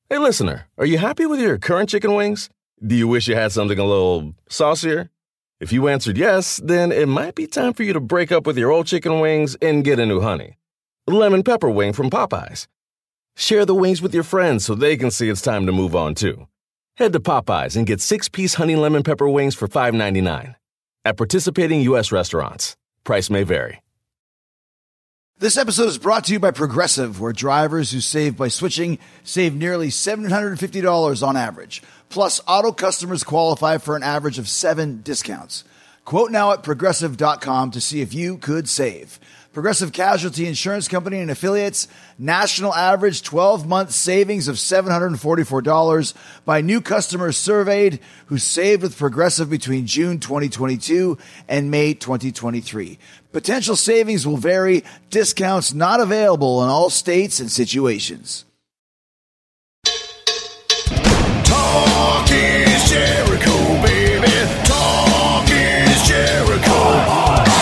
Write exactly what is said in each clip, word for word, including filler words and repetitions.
Hey, listener, are you happy with your current chicken wings? Do you wish you had something a little saucier? If you answered yes, then it might be time for you to break up with your old chicken wings and get a new honey. Lemon pepper wing from Popeyes. Share the wings with your friends so they can see it's time to move on, too. Head to Popeyes and get six-piece honey lemon pepper wings for five ninety-nine. At participating U S restaurants. Price may vary. This episode is brought to you by Progressive, where drivers who save by switching save nearly seven hundred fifty dollars on average. Plus, auto customers qualify for an average of seven discounts. Quote now at progressive dot com to see if you could save. Progressive Casualty Insurance Company and Affiliates, national average twelve-month savings of seven hundred forty-four dollars by new customers surveyed who saved with Progressive between June twenty twenty-two and May twenty twenty-three. Potential savings will vary. Discounts not available in all states and situations. Talk is Jericho, baby. Talk is Jericho.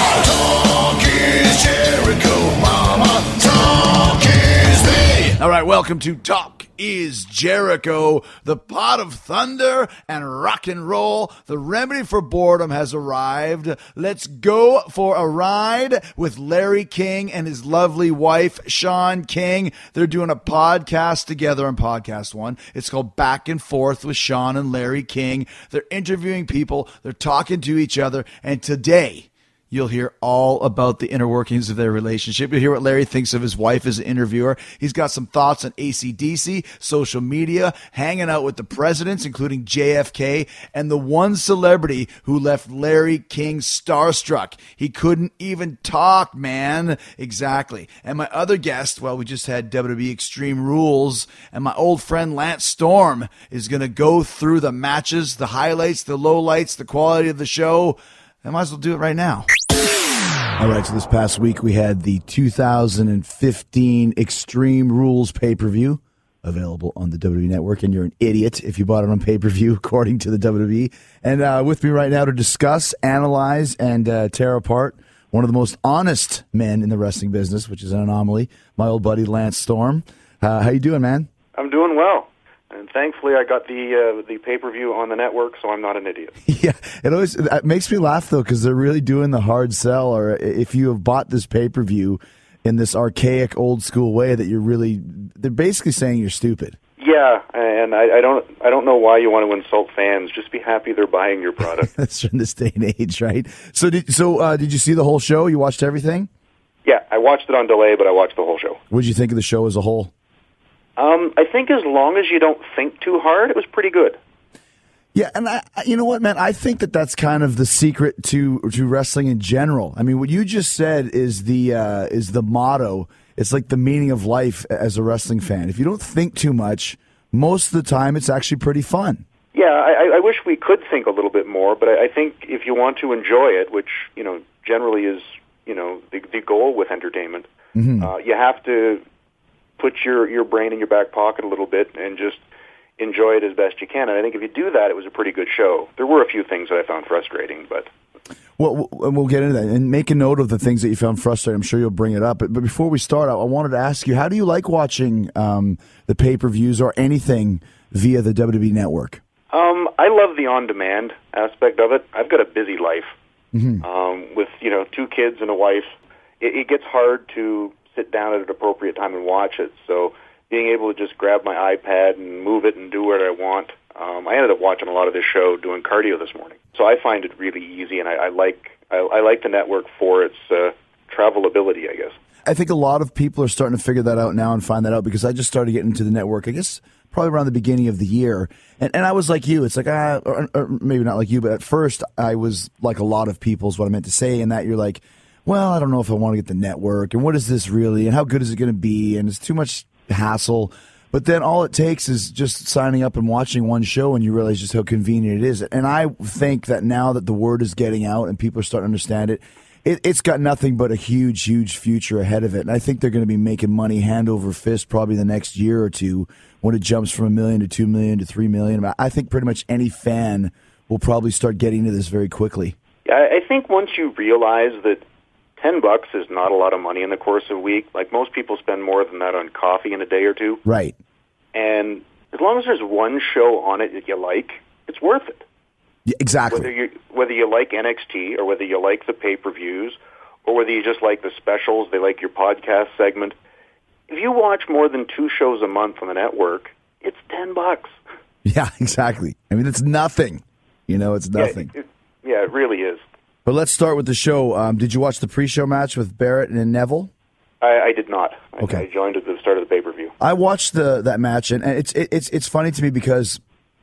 Jericho, mama, talk is me. All right, welcome to Talk is Jericho, the pot of thunder and rock and roll. The remedy for boredom has arrived. Let's go for a ride with Larry King and his lovely wife, Sean King. They're doing a podcast together on Podcast One. It's called Back and Forth with Sean and Larry King. They're interviewing people. They're talking to each other. And today, you'll hear all about the inner workings of their relationship. You'll hear what Larry thinks of his wife as an interviewer. He's got some thoughts on A C D C, social media, hanging out with the presidents, including J F K, and the one celebrity who left Larry King starstruck. He couldn't even talk, man. Exactly. And my other guest, well, we just had W W E Extreme Rules, and my old friend Lance Storm is going to go through the matches, the highlights, the lowlights, the quality of the show. I might as well do it right now. All right, so this past week we had the two thousand fifteen Extreme Rules pay-per-view available on the W W E Network, and you're an idiot if you bought it on pay-per-view, according to the W W E. And uh, with me right now to discuss, analyze, and uh, tear apart one of the most honest men in the wrestling business, which is an anomaly, my old buddy Lance Storm. Uh, how you doing, man? I'm doing well. And thankfully, I got the uh, the pay-per-view on the network, so I'm not an idiot. Yeah, it always it makes me laugh, though, because they're really doing the hard sell. Or if you have bought this pay-per-view in this archaic, old-school way, that you're really, they're basically saying you're stupid. Yeah, and I, I don't I don't know why you want to insult fans. Just be happy they're buying your product. That's in this day and age, right? So did, so, uh, did you see the whole show? You watched everything? Yeah, I watched it on delay, but I watched the whole show. What did you think of the show as a whole? Um, I think as long as you don't think too hard, it was pretty good. Yeah, and I, you know what, man? I think that that's kind of the secret to to wrestling in general. I mean, what you just said is the uh, is the motto. It's like the meaning of life as a wrestling fan. If you don't think too much, most of the time, it's actually pretty fun. Yeah, I, I wish we could think a little bit more, but I, I think if you want to enjoy it, which you know generally is you know the, the goal with entertainment, mm-hmm. uh, you have to put your, your brain in your back pocket a little bit and just enjoy it as best you can. And I think if you do that, it was a pretty good show. There were a few things that I found frustrating, but... Well, we'll get into that. And make a note of the things that you found frustrating. I'm sure you'll bring it up. But, but before we start, I wanted to ask you, how do you like watching um, the pay-per-views or anything via the W W E Network? Um, I love the on-demand aspect of it. I've got a busy life. Mm-hmm. Um, with, you know, two kids and a wife. It, it gets hard to sit down at an appropriate time and watch it. So being able to just grab my iPad and move it and do what I want. Um, I ended up watching a lot of this show doing cardio this morning. So I find it really easy, and I, I like I, I like the network for its uh, travelability, I guess. I think a lot of people are starting to figure that out now and find that out, because I just started getting into the network, I guess, probably around the beginning of the year. And, and I was like you. It's like, ah, or, or maybe not like you, but at first I was like a lot of people is what I meant to say, in that you're like, well, I don't know if I want to get the network, and what is this really, and how good is it going to be, and it's too much hassle. But then all it takes is just signing up and watching one show, and you realize just how convenient it is. And I think that now that the word is getting out and people are starting to understand it, it it's got nothing but a huge, huge future ahead of it. And I think they're going to be making money hand over fist probably the next year or two when it jumps from a million to two million to three million. I think pretty much any fan will probably start getting into this very quickly. Yeah, I think once you realize that ten bucks is not a lot of money in the course of a week. Like, most people spend more than that on coffee in a day or two. Right. And as long as there's one show on it that you like, it's worth it. Yeah, exactly. Whether you whether you like N X T or whether you like the pay-per-views or whether you just like the specials, they like your podcast segment. If you watch more than two shows a month on the network, it's ten bucks. Yeah, exactly. I mean, it's nothing. You know, it's nothing. Yeah, it, yeah, it really is. But let's start with the show. Um, did you watch the pre-show match with Barrett and Neville? I, I did not. Okay. I, I joined at the start of the pay-per-view. I watched the that match, and, and it's it, it's it's funny to me because,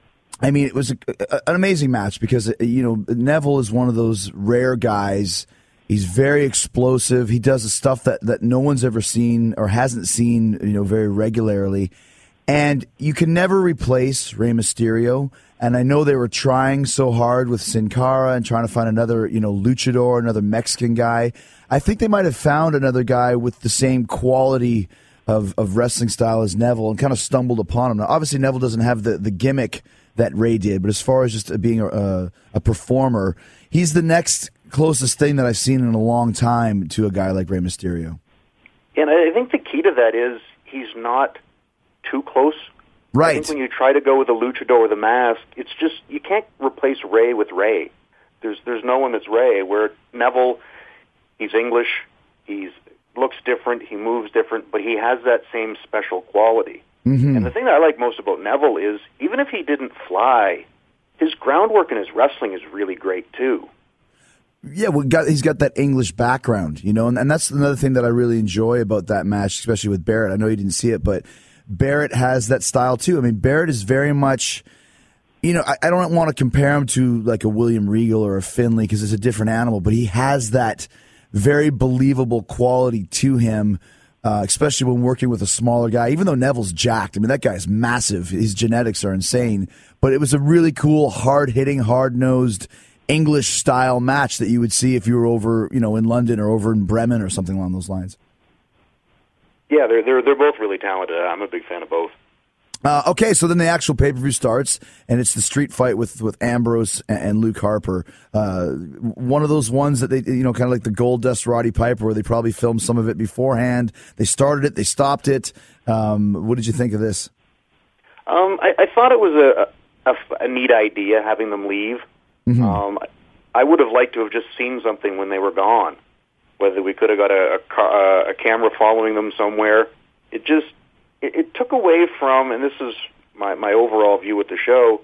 I mean, it was a, a, an amazing match because, you know, Neville is one of those rare guys. He's very explosive. He does the stuff that, that no one's ever seen or hasn't seen, you know, very regularly. And you can never replace Rey Mysterio. And I know they were trying so hard with Sin Cara and trying to find another, you know, luchador, another Mexican guy. I think they might have found another guy with the same quality of, of wrestling style as Neville and kind of stumbled upon him. Now, obviously, Neville doesn't have the, the gimmick that Rey did, but as far as just being a, a performer, he's the next closest thing that I've seen in a long time to a guy like Rey Mysterio. And I think the key to that is he's not too close. Right. I think when you try to go with a luchador with a mask, it's just, you can't replace Rey with Rey. There's there's no one that's Rey, where Neville, he's English, he's looks different, he moves different, but he has that same special quality. Mm-hmm. And the thing that I like most about Neville is, even if he didn't fly, his groundwork and his wrestling is really great too. Yeah, well, got, he's got that English background, you know, and, and that's another thing that I really enjoy about that match, especially with Barrett. I know you didn't see it, but Barrett has that style too. I mean, Barrett is very much, you know, I, I don't want to compare him to like a William Regal or a Finlay because it's a different animal, but he has that very believable quality to him, uh, especially when working with a smaller guy. Even though Neville's jacked, I mean, that guy's massive. His genetics are insane, but it was a really cool, hard-hitting, hard-nosed English-style match that you would see if you were over, you know, in London or over in Bremen or something along those lines. Yeah, they're they're they're both really talented. I'm a big fan of both. Uh, okay, so then the actual pay-per-view starts, and it's the street fight with, with Ambrose and, and Luke Harper. Uh, one of those ones that they, you know, kind of like the Gold Dust Roddy Piper, where they probably filmed some of it beforehand. They started it, they stopped it. Um, what did you think of this? Um, I, I thought it was a, a, a neat idea having them leave. Mm-hmm. Um, I would have liked to have just seen something when they were gone. Whether we could have got a, a, a camera following them somewhere. It just it, it took away from, and this is my, my overall view with the show,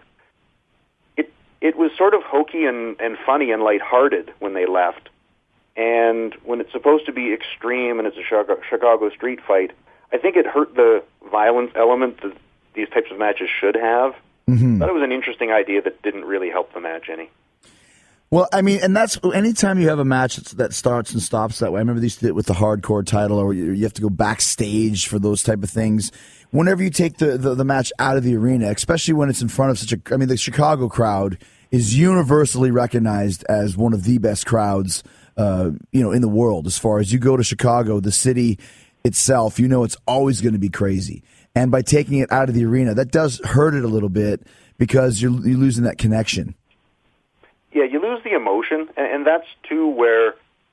it it was sort of hokey and, and funny and lighthearted when they left. And when it's supposed to be extreme and it's a Chicago, Chicago street fight, I think it hurt the violence element that these types of matches should have. Mm-hmm. But it was an interesting idea that didn't really help the match any. Well, I mean, and that's anytime you have a match that starts and stops that way. I remember they used to do it with the hardcore title, or you have to go backstage for those type of things. Whenever you take the, the, the match out of the arena, especially when it's in front of such a, I mean, the Chicago crowd is universally recognized as one of the best crowds, uh, you know, in the world. As far as you go to Chicago, the city itself, you know, it's always going to be crazy. And by taking it out of the arena, that does hurt it a little bit because you're, you're losing that connection. Yeah, you lose the emotion, and, and that's, too, where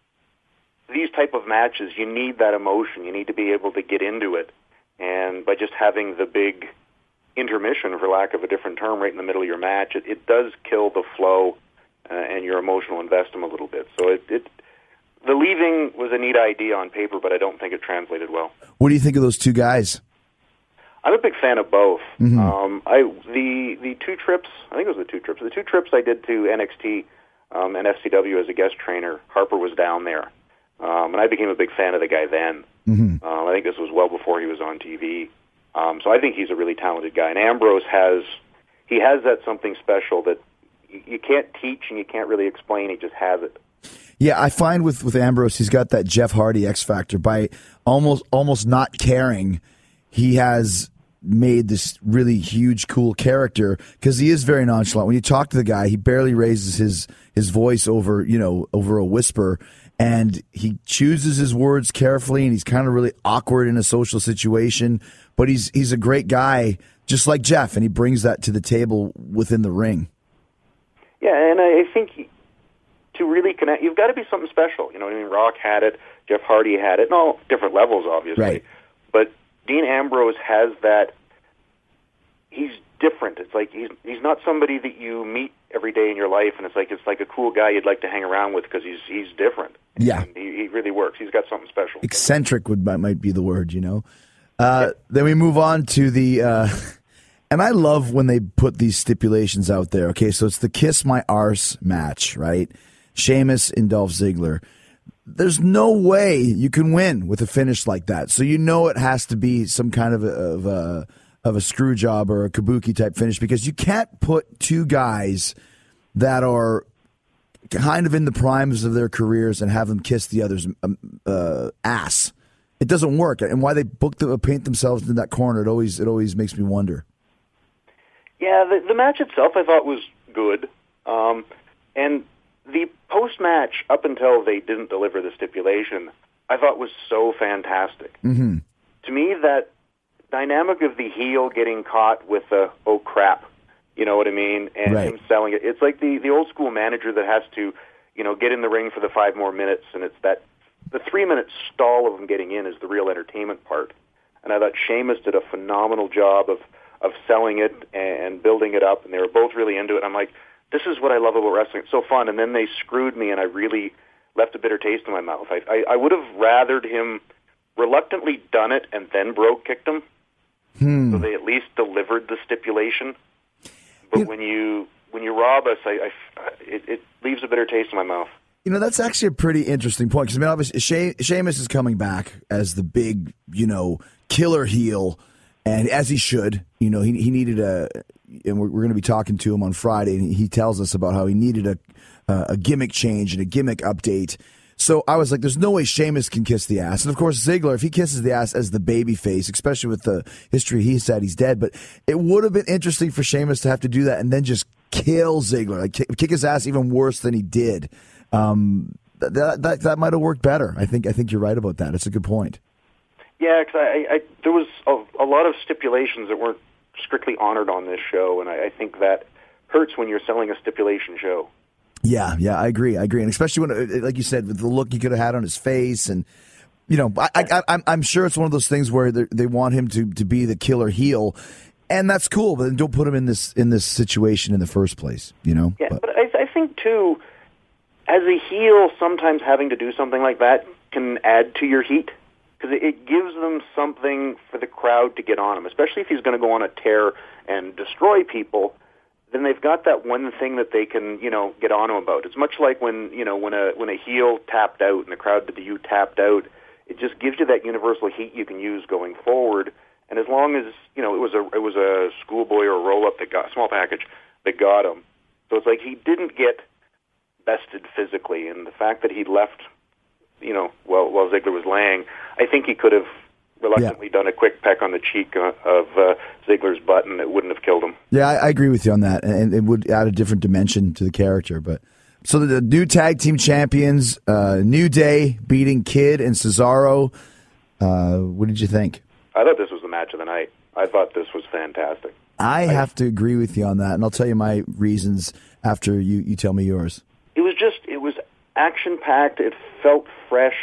these type of matches, you need that emotion. You need to be able to get into it. And by just having the big intermission, for lack of a different term, right in the middle of your match, it, it does kill the flow uh, and your emotional investment a little bit. So it, it the leaving was a neat idea on paper, but I don't think it translated well. What do you think of those two guys? I'm a big fan of both. Mm-hmm. Um, I the the two trips, I think it was the two trips. The two trips I did to N X T um, and F C W as a guest trainer, Harper was down there, um, and I became a big fan of the guy then. Mm-hmm. Um, I think this was well before he was on T V. Um, so I think he's a really talented guy. And Ambrose has he has that something special that you, you can't teach and you can't really explain. He just has it. Yeah, I find with, with Ambrose, he's got that Jeff Hardy X factor. By almost almost not caring, he has made this really huge, cool character because he is very nonchalant. When you talk to the guy, he barely raises his his voice over, you know, over a whisper, and he chooses his words carefully, and he's kind of really awkward in a social situation, but he's he's a great guy, just like Jeff, and he brings that to the table within the ring. Yeah, and I think he, to really connect, you've got to be something special. You know what I mean? Rock had it, Jeff Hardy had it, and all different levels, obviously. Right. But Dean Ambrose has that, he's different. It's like he's he's not somebody that you meet every day in your life, and it's like it's like a cool guy you'd like to hang around with because he's he's different. Yeah, and he, he really works. He's got something special. Eccentric would might be the word, you know. Uh, yeah. Then we move on to the, uh, and I love when they put these stipulations out there. Okay, so it's the Kiss My Arse match, right? Sheamus and Dolph Ziggler. There's no way you can win with a finish like that. So you know it has to be some kind of a, of a of a screw job or a kabuki type finish, because you can't put two guys that are kind of in the primes of their careers and have them kiss the other's um, uh, ass. It doesn't work. And why they book the, paint themselves in that corner, it always it always makes me wonder. Yeah, the, the match itself I thought was good. Um, and the post-match, up until they didn't deliver the stipulation, I thought was so fantastic. Mm-hmm. To me, that dynamic of the heel getting caught with a, oh, crap, you know what I mean, and right. him selling it. It's like the, the old school manager that has to, you know, get in the ring for the five more minutes, and it's that the three-minute stall of him getting in is the real entertainment part. And I thought Sheamus did a phenomenal job of, of selling it and building it up, and they were both really into it. I'm like, this is what I love about wrestling. It's so fun. And then they screwed me, and I really left a bitter taste in my mouth. I, I, I would have rathered him reluctantly done it and then brogue kicked him. Hmm. So they at least delivered the stipulation. But you, when you when you rob us, I, I, it, it leaves a bitter taste in my mouth. You know, that's actually a pretty interesting point, because I mean, obviously, she, Sheamus is coming back as the big, you know, killer heel, and as he should. You know, he he needed a, and we're, we're going to be talking to him on Friday, and he tells us about how he needed a uh, a gimmick change and a gimmick update. So I was like, there's no way Sheamus can kiss the ass. And of course, Ziggler, if he kisses the ass as the baby face, especially with the history he said he's dead, but it would have been interesting for Sheamus to have to do that and then just kill Ziggler, like kick, kick his ass even worse than he did. Um, that that, that might have worked better. I think I think you're right about that. It's a good point. Yeah, because I, I, there was a, a lot of stipulations that weren't strictly honored on this show, and I, I think that hurts when you're selling a stipulation show. Yeah, yeah, I agree. I agree, and especially when, like you said, with the look he could have had on his face, and you know, I, I, I'm I'm sure it's one of those things where they want him to, to be the killer heel, and that's cool. But then don't put him in this in this situation in the first place. You know. Yeah, but, but I, I think too, as a heel, sometimes having to do something like that can add to your heat, because it, it gives them something for the crowd to get on him, especially if he's going to go on a tear and destroy people. Then they've got that one thing that they can, you know, get on him about. It's much like when, you know, when a when a heel tapped out and the crowd did the "you tapped out." It just gives you that universal heat you can use going forward. And as long as, you know, it was a it was a schoolboy or a roll up that got small package that got him. So it's like he didn't get bested physically, and the fact that he left, you know, while while Ziggler was laying, I think he could have reluctantly yeah. done a quick peck on the cheek uh, of uh, Ziggler's butt, and it wouldn't have killed him. Yeah, I, I agree with you on that, and it would add a different dimension to the character. But so the, the new tag team champions, uh, New Day beating Kid and Cesaro. Uh, what did you think? I thought this was the match of the night. I thought this was fantastic. I, I have to agree with you on that, and I'll tell you my reasons after you, you tell me yours. It was just, it was action-packed. It felt fresh.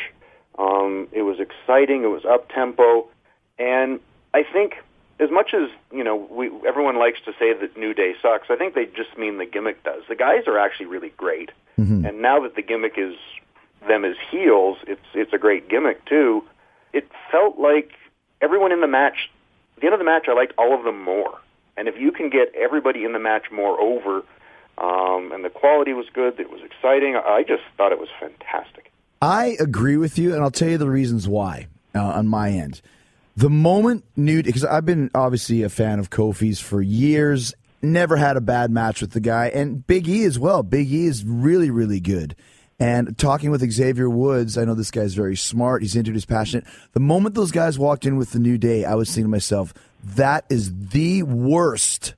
Um, it was exciting. It was up-tempo. And I think as much as, you know, we, everyone likes to say that New Day sucks, I think they just mean the gimmick does. The guys are actually really great. Mm-hmm. And now that the gimmick is them as heels, it's it's a great gimmick, too. It felt like everyone in the match, at the end of the match, I liked all of them more. And if you can get everybody in the match more over, um, and the quality was good, it was exciting, I just thought it was fantastic. I agree with you, and I'll tell you the reasons why uh, on my end. The moment New, because I've been obviously a fan of Kofi's for years, never had a bad match with the guy, and Big E as well. Big E is really, really good. And talking with Xavier Woods, I know this guy's very smart. He's into it, he's passionate. The moment those guys walked in with the New Day, I was thinking to myself, that is the worst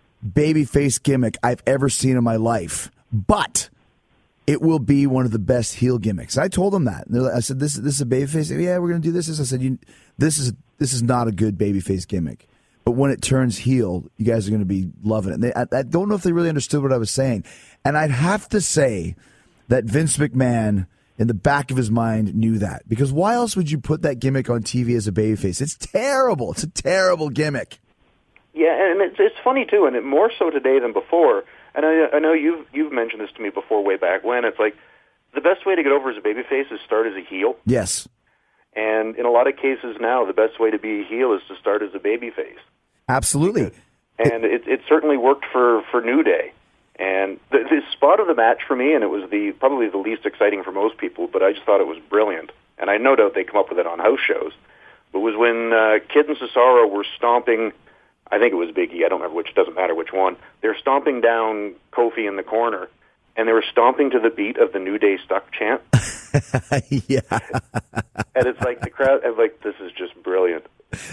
babyface gimmick I've ever seen in my life. But it will be one of the best heel gimmicks. I told them that. Like, I said, "This, this is a babyface." Yeah, we're going to do this. I said, you, "This is this is not a good babyface gimmick." But when it turns heel, you guys are going to be loving it. And they, I, I don't know if they really understood what I was saying. And I'd have to say that Vince McMahon, in the back of his mind, knew that. Because why else would you put that gimmick on T V as a babyface? It's terrible. It's a terrible gimmick. Yeah, and it's it's funny too, and it, more so today than before. And I, I know you've you've mentioned this to me before, way back when. It's like the best way to get over as a babyface is start as a heel. Yes. And in a lot of cases now, the best way to be a heel is to start as a babyface. Absolutely. And it, it certainly worked for, for New Day. And the, the spot of the match for me, and it was the probably the least exciting for most people, but I just thought it was brilliant. And I no doubt they come up with it on house shows. But was when uh, Kid and Cesaro were stomping, I think it was Big E, I don't remember which, doesn't matter which one. They were stomping down Kofi in the corner, and they were stomping to the beat of the New Day Stuck chant. Yeah. And it's like the crowd, I'm like, this is just brilliant.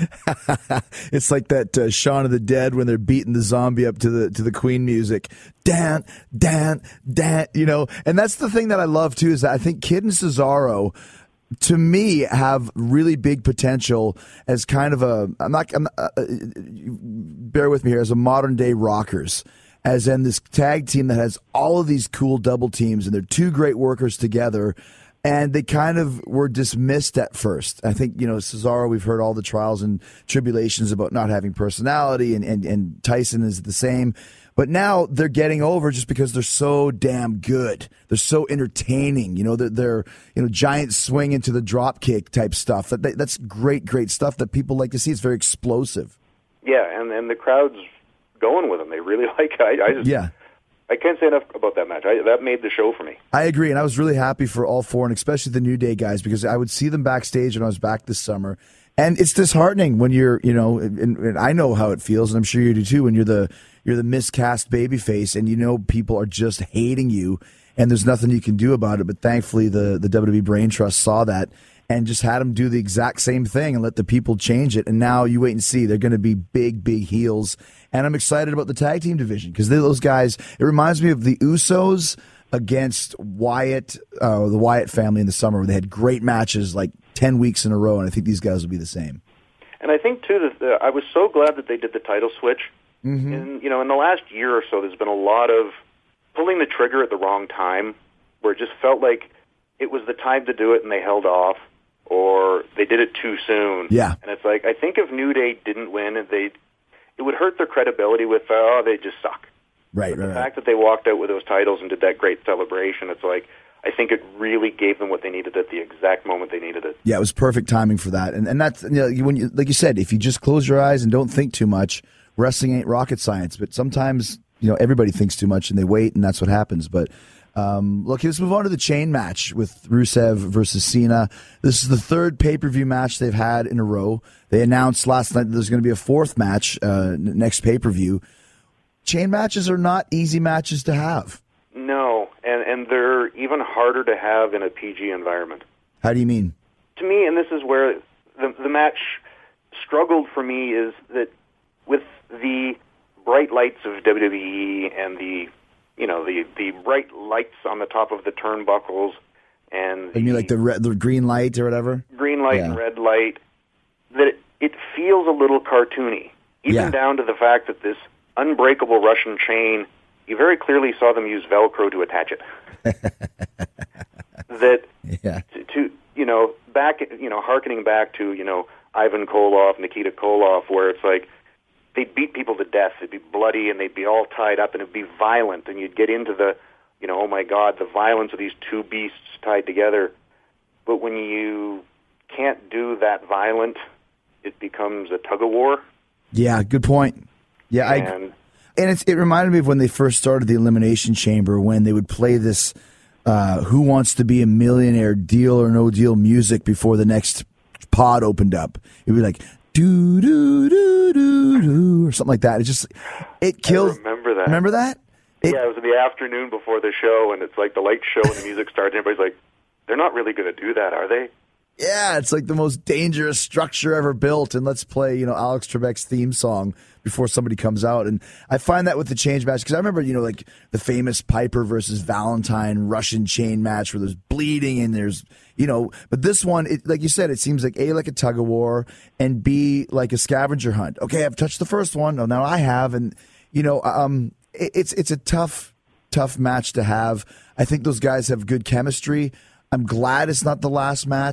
It's like that uh, Shaun of the Dead when they're beating the zombie up to the to the Queen music. Dan, Dan, Dan, you know. And that's the thing that I love, too, is that I think Kid and Cesaro, to me, have really big potential as kind of a, I'm not, I'm, uh, bear with me here, as a modern-day Rockers. As in this tag team that has all of these cool double teams, and they're two great workers together, and they kind of were dismissed at first. I think, you know, Cesaro, we've heard all the trials and tribulations about not having personality, and, and, and Tyson is the same. But now they're getting over just because they're so damn good. They're so entertaining. You know, they're, they're you know, giant swing into the drop kick type stuff. That That's great, great stuff that people like to see. It's very explosive. Yeah, and, and the crowd's going with them. They really like it. I, I just, yeah. I can't say enough about that match. I, that made the show for me. I agree, and I was really happy for all four, and especially the New Day guys, because I would see them backstage when I was back this summer, and it's disheartening when you're, you know, and, and I know how it feels, and I'm sure you do too, when you're the you're the miscast babyface, and you know people are just hating you, and there's nothing you can do about it. But thankfully, the the W W E Brain Trust saw that and just had them do the exact same thing and let the people change it. And now you wait and see. They're going to be big, big heels. And I'm excited about the tag team division because those guys, it reminds me of the Usos against Wyatt, uh, the Wyatt family in the summer, where they had great matches like ten weeks in a row. And I think these guys will be the same. And I think, too, that uh, I was so glad that they did the title switch. Mm-hmm. And, you know, in the last year or so, there's been a lot of pulling the trigger at the wrong time, where it just felt like it was the time to do it and they held off, or they did it too soon. Yeah. And it's like, I think if New Day didn't win, they it would hurt their credibility with, uh, oh, they just suck. Right, but right, the right. fact that they walked out with those titles and did that great celebration, it's like, I think it really gave them what they needed at the exact moment they needed it. Yeah, it was perfect timing for that. And and that's, you know, when you, like you said, if you just close your eyes and don't think too much, wrestling ain't rocket science. But sometimes, you know, everybody thinks too much and they wait, and that's what happens. But Um, look, let's move on to the chain match with Rusev versus Cena. This is the third pay-per-view match they've had in a row. They announced last night that there's going to be a fourth match uh, next pay-per-view. Chain matches are not easy matches to have. No, and, and they're even harder to have in a P G environment. How do you mean? To me, and this is where the, the match struggled for me, is that with the bright lights of W W E and the you know, the, the bright lights on the top of the turnbuckles, and You mean like the red, the green light or whatever? green light Yeah. and red light, that it, it feels a little cartoony, even Yeah. down to the fact that this unbreakable Russian chain, you very clearly saw them use Velcro to attach it. that Yeah. to, to, you know, back, you know, hearkening back to, you know, Ivan Koloff, Nikita Koloff, where it's like, they'd beat people to death. They'd be bloody, and they'd be all tied up, and it'd be violent. And you'd get into the, you know, oh my God, the violence of these two beasts tied together. But when you can't do that violent, it becomes a tug of war. Yeah, good point. Yeah, I, And and it's, it reminded me of when they first started the Elimination Chamber, when they would play this uh, Who Wants to Be a Millionaire Deal or No Deal music before the next pod opened up. It'd be like, do do do do do or something like that. It just it kills. I remember that. Remember that? It, yeah, it was in the afternoon before the show, and it's like the lights show and the music starts, and everybody's like, they're not really going to do that, are they? Yeah, it's like the most dangerous structure ever built, and let's play, you know, Alex Trebek's theme song before somebody comes out. And I find that with the change match, because I remember, you know, like the famous Piper versus Valentine Russian chain match where there's bleeding and there's, you know, but this one, it, like you said, it seems like A, like a tug of war, and B, like a scavenger hunt. Okay, I've touched the first one. Oh, now I have. And, you know, um, it, it's it's a tough, tough match to have. I think those guys have good chemistry. I'm glad it's not the last match.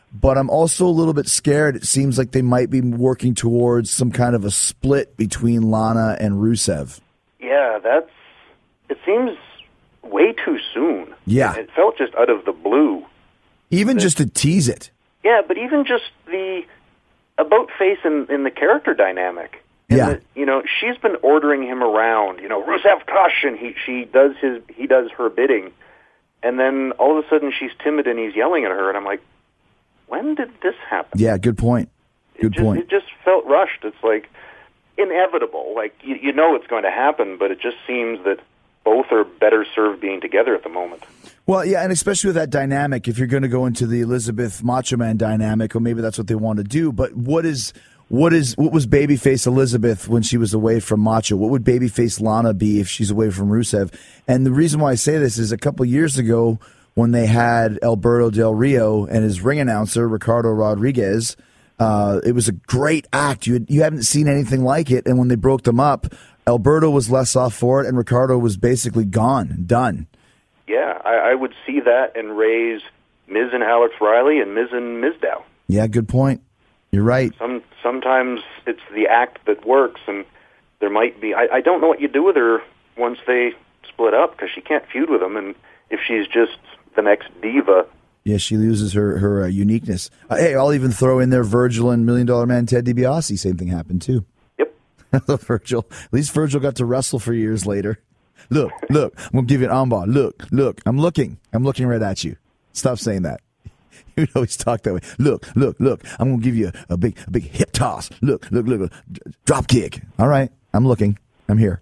but I'm also a little bit scared. It seems like they might be working towards some kind of a split between Lana and Rusev. Yeah, that's. It seems way too soon. Yeah. It felt just out of the blue. Even just to tease it. Yeah, but even just the about face in, in the character dynamic. And Yeah. the, you know, she's been ordering him around. You know, Rusev Kush, and he she does his he does her bidding, and then all of a sudden she's timid and he's yelling at her, and I'm like, when did this happen? Yeah, good point. Good it just, point. It just felt rushed. It's like inevitable. Like you, you know it's going to happen, but it just seems that both are better served being together at the moment. Well, yeah, and especially with that dynamic, if you're going to go into the Elizabeth Macho Man dynamic, or maybe that's what they want to do. But what is what is what was babyface Elizabeth when she was away from Macho? What would babyface Lana be if she's away from Rusev? And the reason why I say this is a couple years ago when they had Alberto Del Rio and his ring announcer Ricardo Rodriguez, uh, it was a great act. You had, you haven't seen anything like it. And when they broke them up, Alberto was less off for it, and Ricardo was basically gone, done. Yeah, I, I would see that and raise Miz and Alex Riley and Miz and Mizdow. Yeah, good point. You're right. Some sometimes it's the act that works, and there might be. I, I don't know what you do with her once they split up because she can't feud with them, and if she's just the next diva. Yeah, she loses her her uh, uniqueness. Uh, hey, I'll even throw in there Virgil and Million Dollar Man Ted DiBiase. Same thing happened too. Yep. Virgil. At least Virgil got to wrestle for years later. Look, look. I'm gonna give you an armbar. Look, look. I'm looking. I'm looking right at you. Stop saying that. You always talk that way. Look, look, look. I'm gonna give you a, a big, a big hip toss. Look, look, look. look. Drop kick. All right. I'm looking. I'm here.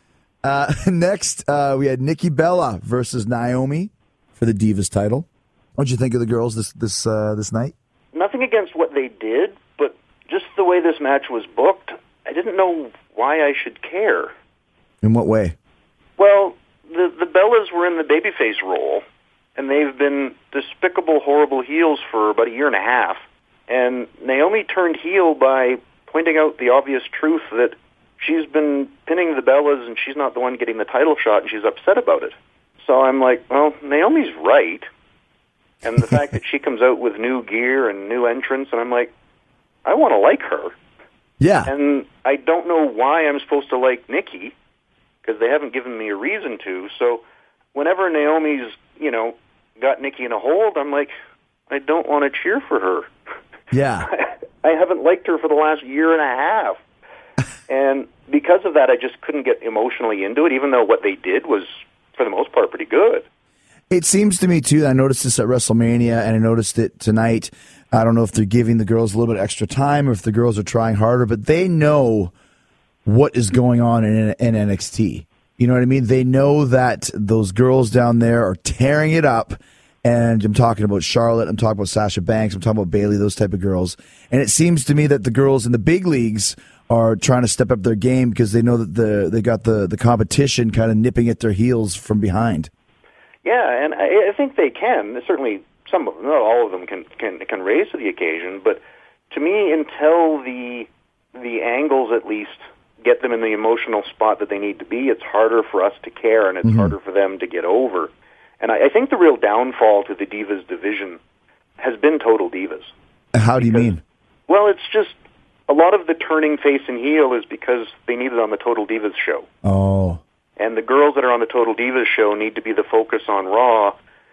Uh, next, uh, we had Nikki Bella versus Naomi for the Divas title. What'd you think of the girls this this uh, this night? Nothing against what they did, but just the way this match was booked, I didn't know why I should care. In what way? Well, the the Bellas were in the babyface role, and they've been despicable, horrible heels for about a year and a half. And Naomi turned heel by pointing out the obvious truth that she's been pinning the Bellas, and she's not the one getting the title shot, and she's upset about it. So I'm like, well, Naomi's right. And the fact that she comes out with new gear and new entrants, and I'm like, I want to like her. Yeah. And I don't know why I'm supposed to like Nikki, because they haven't given me a reason to. So whenever Naomi's, you know, got Nikki in a hold, I'm like, I don't want to cheer for her. Yeah. I haven't liked her for the last year and a half. And because of that, I just couldn't get emotionally into it, even though what they did was, for the most part, pretty good. It seems to me, too, I noticed this at WrestleMania, and I noticed it tonight. I don't know if they're giving the girls a little bit extra time or if the girls are trying harder, but they know what is going on in, in N X T. You know what I mean? They know that those girls down there are tearing it up, and I'm talking about Charlotte, I'm talking about Sasha Banks, I'm talking about Bayley, those type of girls. And it seems to me that the girls in the big leagues are trying to step up their game because they know that the they got the, the competition kind of nipping at their heels from behind. Yeah, and I, I think they can. Certainly, some of them, not all of them, can can can raise to the occasion. But to me, until the the angles at least get them in the emotional spot that they need to be, it's harder for us to care, and it's mm-hmm. harder for them to get over. And I, I think the real downfall to the Divas division has been Total Divas. How do you because, mean? Well, it's just a lot of the turning face and heel is because they need it on the Total Divas show. Oh. And the girls that are on the Total Divas show need to be the focus on Raw,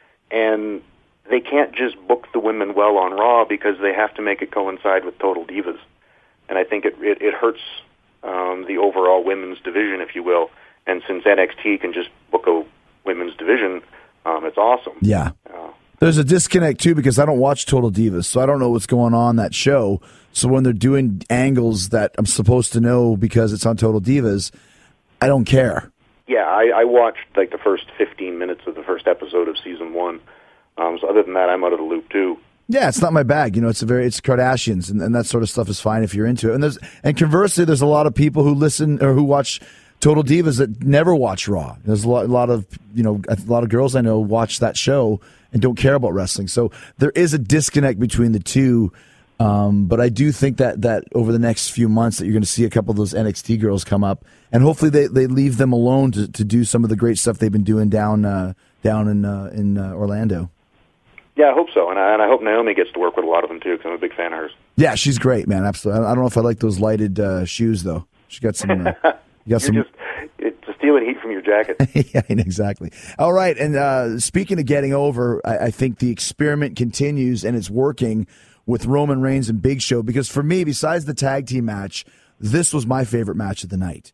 and they can't just book the women well on Raw because they have to make it coincide with Total Divas. And I think it it, it hurts um, the overall women's division, if you will. And since N X T can just book a women's division, um, it's awesome. Yeah. Uh, There's a disconnect, too, because I don't watch Total Divas, so I don't know what's going on that show. So when they're doing angles that I'm supposed to know because it's on Total Divas, I don't care. Yeah, I, I watched like the first fifteen minutes of the first episode of season one. Um, so other than that, I'm out of the loop too. Yeah, it's not my bag. You know, it's a very it's Kardashians, and, and that sort of stuff is fine if you're into it. And there's and conversely, there's a lot of people who listen or who watch Total Divas that never watch Raw. There's a lot, a lot of you know a lot of girls I know watch that show and don't care about wrestling. So there is a disconnect between the two. Um, but I do think that, that over the next few months that you're going to see a couple of those N X T girls come up, and hopefully they, they leave them alone to, to do some of the great stuff they've been doing down uh, down in uh, in uh, Orlando. Yeah, I hope so, and I, and I hope Naomi gets to work with a lot of them too, because I'm a big fan of hers. Yeah, she's great, man. Absolutely. I don't know if I like those lighted uh, shoes though. She got some. Uh, you got You're some. just it's stealing heat from your jacket. Yeah, exactly. All right, and uh, speaking of getting over, I, I think the experiment continues, and it's working with Roman Reigns and Big Show, because for me, besides the tag team match, this was my favorite match of the night.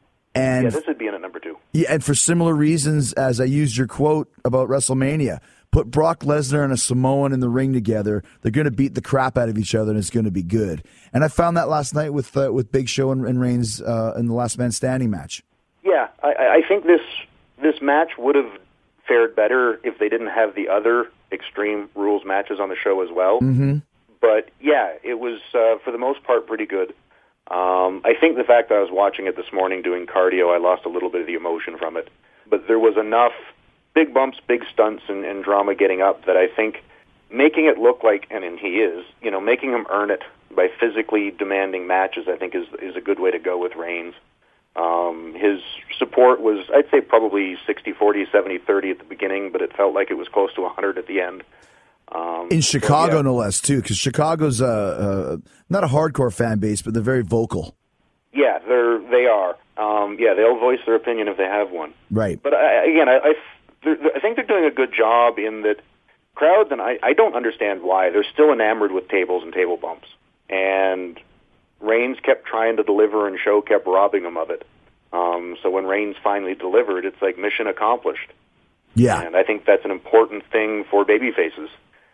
And Yeah, this would be in at number two. yeah, and for similar reasons as I used your quote about WrestleMania. Put Brock Lesnar and a Samoan in the ring together. They're going to beat the crap out of each other, and it's going to be good. And I found that last night with uh, with Big Show and, and Reigns uh, in the Last Man Standing match. Yeah, I, I think this this match would have fared better if they didn't have the other Extreme Rules matches on the show as well. Mm-hmm. But yeah, it was uh, for the most part pretty good. Um, I think the fact that I was watching it this morning doing cardio, I lost a little bit of the emotion from it. But there was enough big bumps, big stunts, and, and drama getting up that I think making it look like, and, and he is, you know, making him earn it by physically demanding matches, I think is is a good way to go with Reigns. Um, his support was, I'd say, probably sixty forty, seventy thirty at the beginning, but it felt like it was close to one hundred at the end. Um, In Chicago, so, yeah. no less, too, because Chicago's uh, uh, not a hardcore fan base, but they're very vocal. Yeah, they're they are. Um, yeah, they'll voice their opinion if they have one. Right. But I, again, I, I, they're, I think they're doing a good job in that crowds, and I, I don't understand why, they're still enamored with tables and table bumps. And Reigns kept trying to deliver, and Show kept robbing him of it. Um, so when Reigns finally delivered, it's like mission accomplished. Yeah. And I think that's an important thing for babyfaces.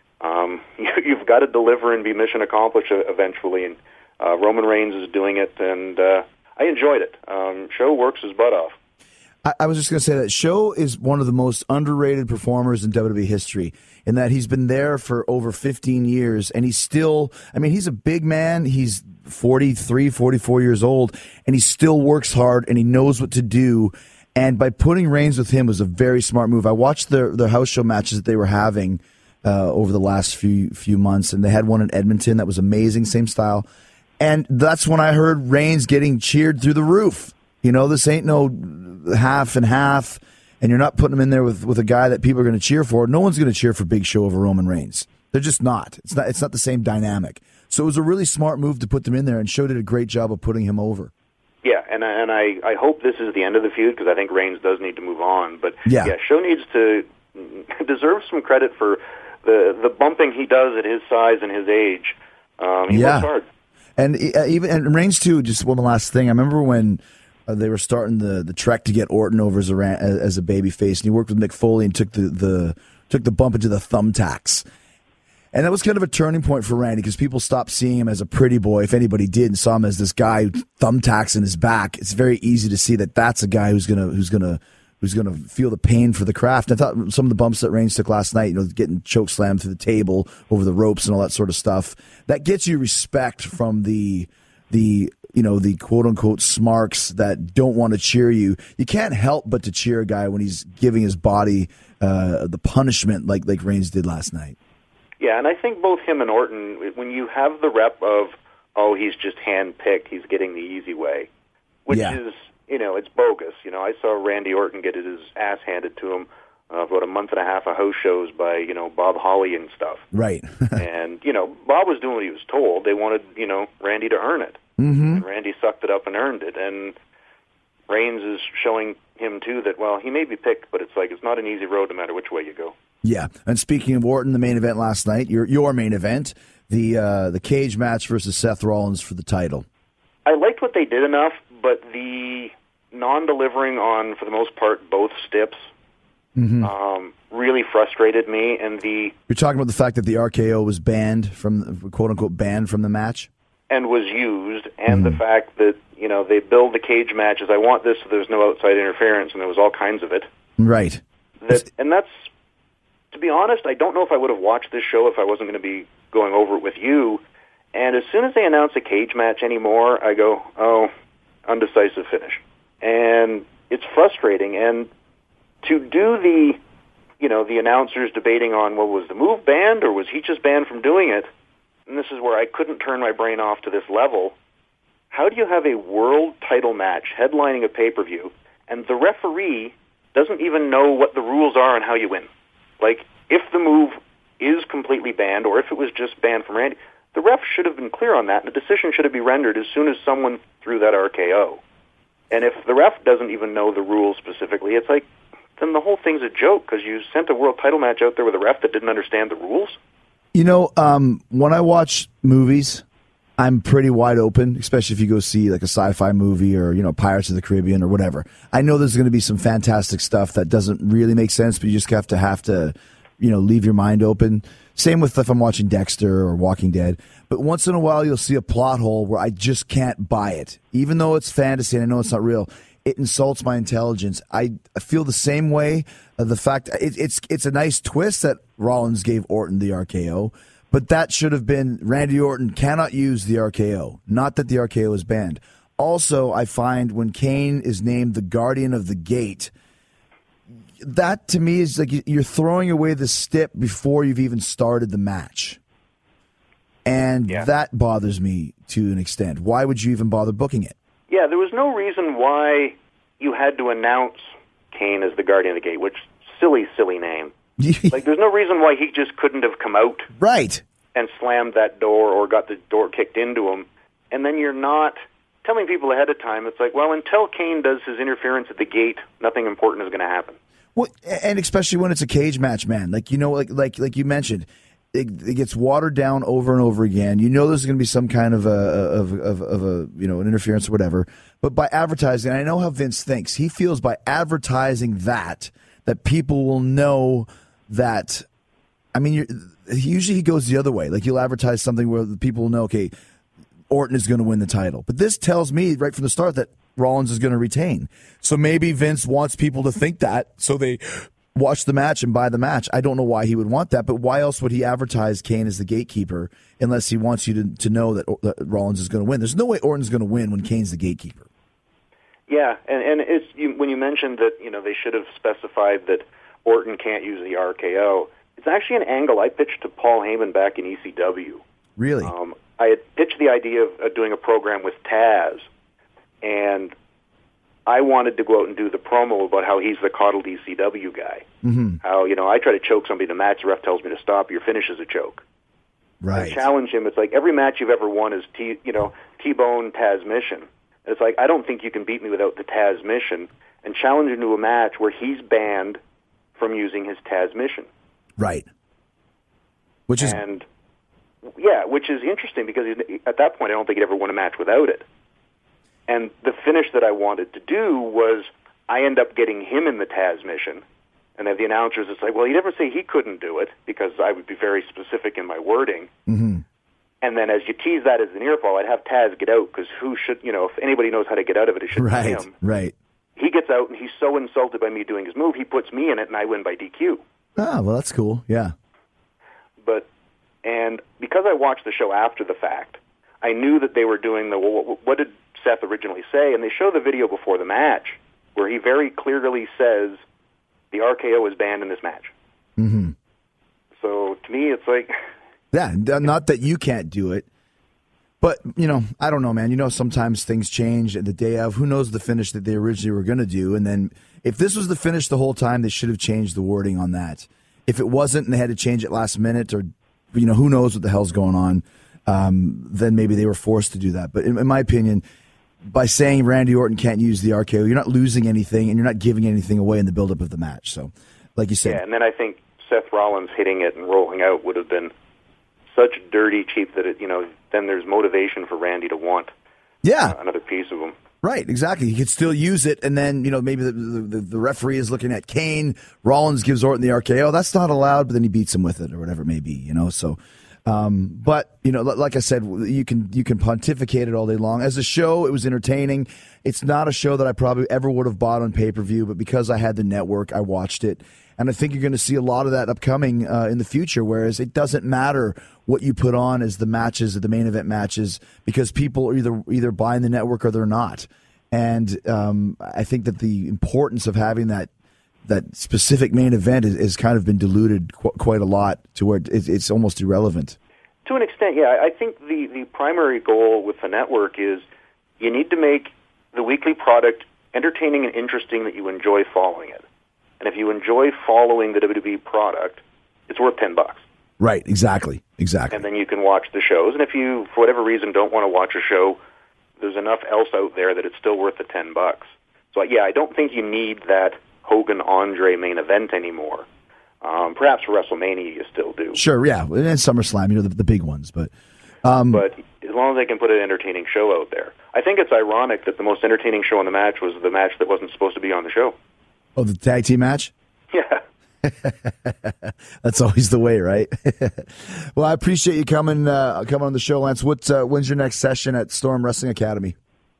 Um, you, you've got to deliver and be mission accomplished eventually, and uh, Roman Reigns is doing it, and uh, I enjoyed it. Um, Show works his butt off. I, I was just going to say that Show is one of the most underrated performers in W W E history, in that he's been there for over fifteen years, and he's still, I mean, he's a big man. He's forty-three, forty-four years old, and he still works hard, and he knows what to do. And by putting Reigns with him was a very smart move. I watched the, the house show matches that they were having uh, over the last few few months, and they had one in Edmonton that was amazing, same style. And that's when I heard Reigns getting cheered through the roof. You know, this ain't no half and half, and you're not putting him in there with, with a guy that people are going to cheer for. No one's going to cheer for Big Show over Roman Reigns. They're just not. It's not. It's not the same dynamic. So it was a really smart move to put them in there, and Show did a great job of putting him over. Yeah, and and I, I hope this is the end of the feud, because I think Reigns does need to move on. But Yeah. yeah, Show needs to deserve some credit for the the bumping he does at his size and his age. Um, he Yeah. works hard. And uh, even and Reigns too. Just one last thing. I remember when uh, they were starting the, the trek to get Orton over as a ran- as a baby face, and he worked with Mick Foley and took the, the took the bump into the thumbtacks. And that was kind of a turning point for Randy, because people stopped seeing him as a pretty boy, if anybody did, and saw him as this guy who thumbtacks in his back. It's very easy to see that that's a guy who's gonna who's gonna who's gonna feel the pain for the craft. I thought some of the bumps that Reigns took last night, you know, getting choke slammed through the table, over the ropes, and all that sort of stuff, that gets you respect from the the you know the quote unquote smarks that don't want to cheer you. You can't help but to cheer a guy when he's giving his body uh, the punishment like like Reigns did last night. Yeah, and I think both him and Orton, when you have the rep of, oh, he's just hand-picked, he's getting the easy way, which Yeah. is, you know, it's bogus. You know, I saw Randy Orton get his ass handed to him uh, about a month and a half of house shows by, you know, Bob Holly and stuff. Right. And, you know, Bob was doing what he was told. They wanted, you know, Randy to earn it. Mm-hmm. And Randy sucked it up and earned it. And Reigns is showing him, too, that, well, he may be picked, but it's like it's not an easy road no matter which way you go. Yeah, and speaking of Orton, the main event last night, your your main event, the uh, the cage match versus Seth Rollins for the title. I liked what they did enough, but the non-delivering on, for the most part, both stips Mm-hmm. um, really frustrated me. And the You're talking about the fact that the R K O was banned from, quote unquote, banned from the match. and was used, and Mm-hmm. the fact that, you know, they build the cage matches. I want this so there's no outside interference, and there was all kinds of it. Right. That, and that's, to be honest, I don't know if I would have watched this show if I wasn't going to be going over it with you. And as soon as they announce a cage match anymore, I go, oh, undecisive finish. And it's frustrating. And to do the, you know, the announcers debating on, well, was the move banned or was he just banned from doing it? And this is where I couldn't turn my brain off to this level. How do you have a world title match headlining a pay-per-view and the referee doesn't even know what the rules are and how you win? Like, if the move is completely banned or if it was just banned from Randy, the ref should have been clear on that, and the decision should have been rendered as soon as someone threw that R K O. And if the ref doesn't even know the rules specifically, it's like, then the whole thing's a joke because you sent a world title match out there with a ref that didn't understand the rules. You know, um, when I watch movies, I'm pretty wide open, especially if you go see like a sci-fi movie or, you know, Pirates of the Caribbean or whatever. I know there's going to be some fantastic stuff that doesn't really make sense, but you just have to have to, you know, leave your mind open. Same with if I'm watching Dexter or Walking Dead. But once in a while, you'll see a plot hole where I just can't buy it. Even though it's fantasy and I know it's not real, it insults my intelligence. I feel the same way. Uh, the fact it, it's it's a nice twist that Rollins gave Orton the R K O, but that should have been Randy Orton cannot use the R K O. Not that the R K O is banned. Also, I find when Kane is named the Guardian of the Gate, that to me is like you're throwing away the stip before you've even started the match. And yeah. that bothers me to an extent. Why would you even bother booking it? Yeah, there was no reason why you had to announce Kane as the Guardian of the Gate, which silly, silly name. Like, there's no reason why he just couldn't have come out right and slammed that door or got the door kicked into him. And then you're not telling people ahead of time. It's like, well, until Kane does his interference at the gate, nothing important is going to happen. Well, and especially when it's a cage match, man. Like, you know, like like like you mentioned, it, it gets watered down over and over again. You know, there's going to be some kind of a of, of of a you know an interference or whatever. But by advertising, I know how Vince thinks. He feels by advertising that that people will know that. I mean, you're, usually he goes the other way. Like, he'll advertise something where the people will know, okay, Orton is going to win the title. But this tells me right from the start that Rollins is going to retain. So maybe Vince wants people to think that, so they watch the match and buy the match. I don't know why he would want that, but why else would he advertise Kane as the gatekeeper unless he wants you to, to know that, that Rollins is going to win? There's no way Orton's going to win when Kane's the gatekeeper. Yeah, and, and it's you, when you mentioned that, you know, they should have specified that Orton can't use the R K O, it's actually an angle I pitched to Paul Heyman back in E C W. Really? Um, I had pitched the idea of uh, doing a program with Taz, and I wanted to go out and do the promo about how he's the coddled E C W guy. Mm-hmm. How, you know, I try to choke somebody in the match, the ref tells me to stop, your finish is a choke. Right. I challenge him. It's like every match you've ever won is T, you know, T-Bone Taz mission. And it's like, I don't think you can beat me without the Taz mission, and challenge him to a match where he's banned from using his Taz mission. Right. Which is... And, yeah, which is interesting because at that point I don't think he'd ever won a match without it. And the finish that I wanted to do was I end up getting him in the Taz mission. And then the announcers, it's like, well, he'd never say he couldn't do it because I would be very specific in my wording. Mm-hmm. And then as you tease that as an earfall, I'd have Taz get out because who should, you know, if anybody knows how to get out of it, it should right, be him. Right. He gets out and he's so insulted by me doing his move, he puts me in it and I win by D Q. Ah, well, that's cool. Yeah. But, and because I watched the show after the fact, I knew that they were doing the, well, what did Seth originally say? And they show the video before the match where he very clearly says the R K O is banned in this match. Mm-hmm. So to me, it's like... Yeah, not that you can't do it. But, you know, I don't know, man. You know, sometimes things change at the day of. Who knows the finish that they originally were going to do? And then if this was the finish the whole time, they should have changed the wording on that. If it wasn't and they had to change it last minute or, you know, who knows what the hell's going on, um, then maybe they were forced to do that. But in, in my opinion, by saying Randy Orton can't use the R K O, you're not losing anything and you're not giving anything away in the buildup of the match. So, like you said. Yeah, and then I think Seth Rollins hitting it and rolling out would have been such dirty cheap that it, you know, then there's motivation for Randy to want yeah. uh, another piece of him. Right, exactly. He could still use it, and then, you know, maybe the, the, the referee is looking at Kane. Rollins gives Orton the R K O. That's not allowed, but then he beats him with it or whatever it may be, you know. So, um, but, you know, like I said, you can you can pontificate it all day long. As a show, it was entertaining. It's not a show that I probably ever would have bought on pay-per-view, but because I had the network, I watched it. And I think you're going to see a lot of that upcoming uh, in the future, whereas it doesn't matter what you put on as the matches, the main event matches, because people are either either buying the network or they're not. And um, I think that the importance of having that that specific main event is, is kind of been diluted qu- quite a lot to where it's, it's almost irrelevant. To an extent, yeah. I think the, the primary goal with the network is you need to make the weekly product entertaining and interesting that you enjoy following it. And if you enjoy following the W W E product, it's worth ten bucks. Right, exactly, exactly. And then you can watch the shows. And if you, for whatever reason, don't want to watch a show, there's enough else out there that it's still worth the ten bucks. So, yeah, I don't think you need that Hogan-Andre main event anymore. Um, perhaps for WrestleMania you still do. Sure, yeah, and SummerSlam, you know, the, the big ones. But um, but as long as they can put an entertaining show out there. I think it's ironic that the most entertaining show in the match was the match that wasn't supposed to be on the show. Oh, the tag team match? Yeah. That's always the way, right? Well, I appreciate you coming uh, coming on the show, Lance. What, uh, when's your next session at Storm Wrestling Academy?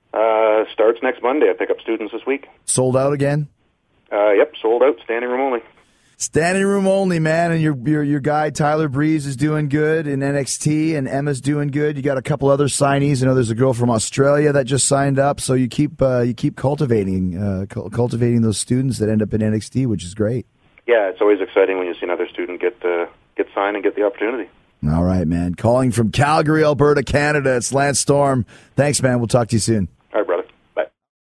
Uh, starts next Monday. I pick up students this week. Sold out again? Uh, yep, sold out, standing room only. Standing room only, man, and your your your guy Tyler Breeze is doing good in N X T, and Emma's doing good. You got a couple other signees. I know there's a girl from Australia that just signed up. So you keep uh, you keep cultivating uh, cu- cultivating those students that end up in N X T, which is great. Yeah, it's always exciting when you see another student get uh, get signed and get the opportunity. All right, man. Calling from Calgary, Alberta, Canada. It's Lance Storm. Thanks, man. We'll talk to you soon. All right, brother. Bye.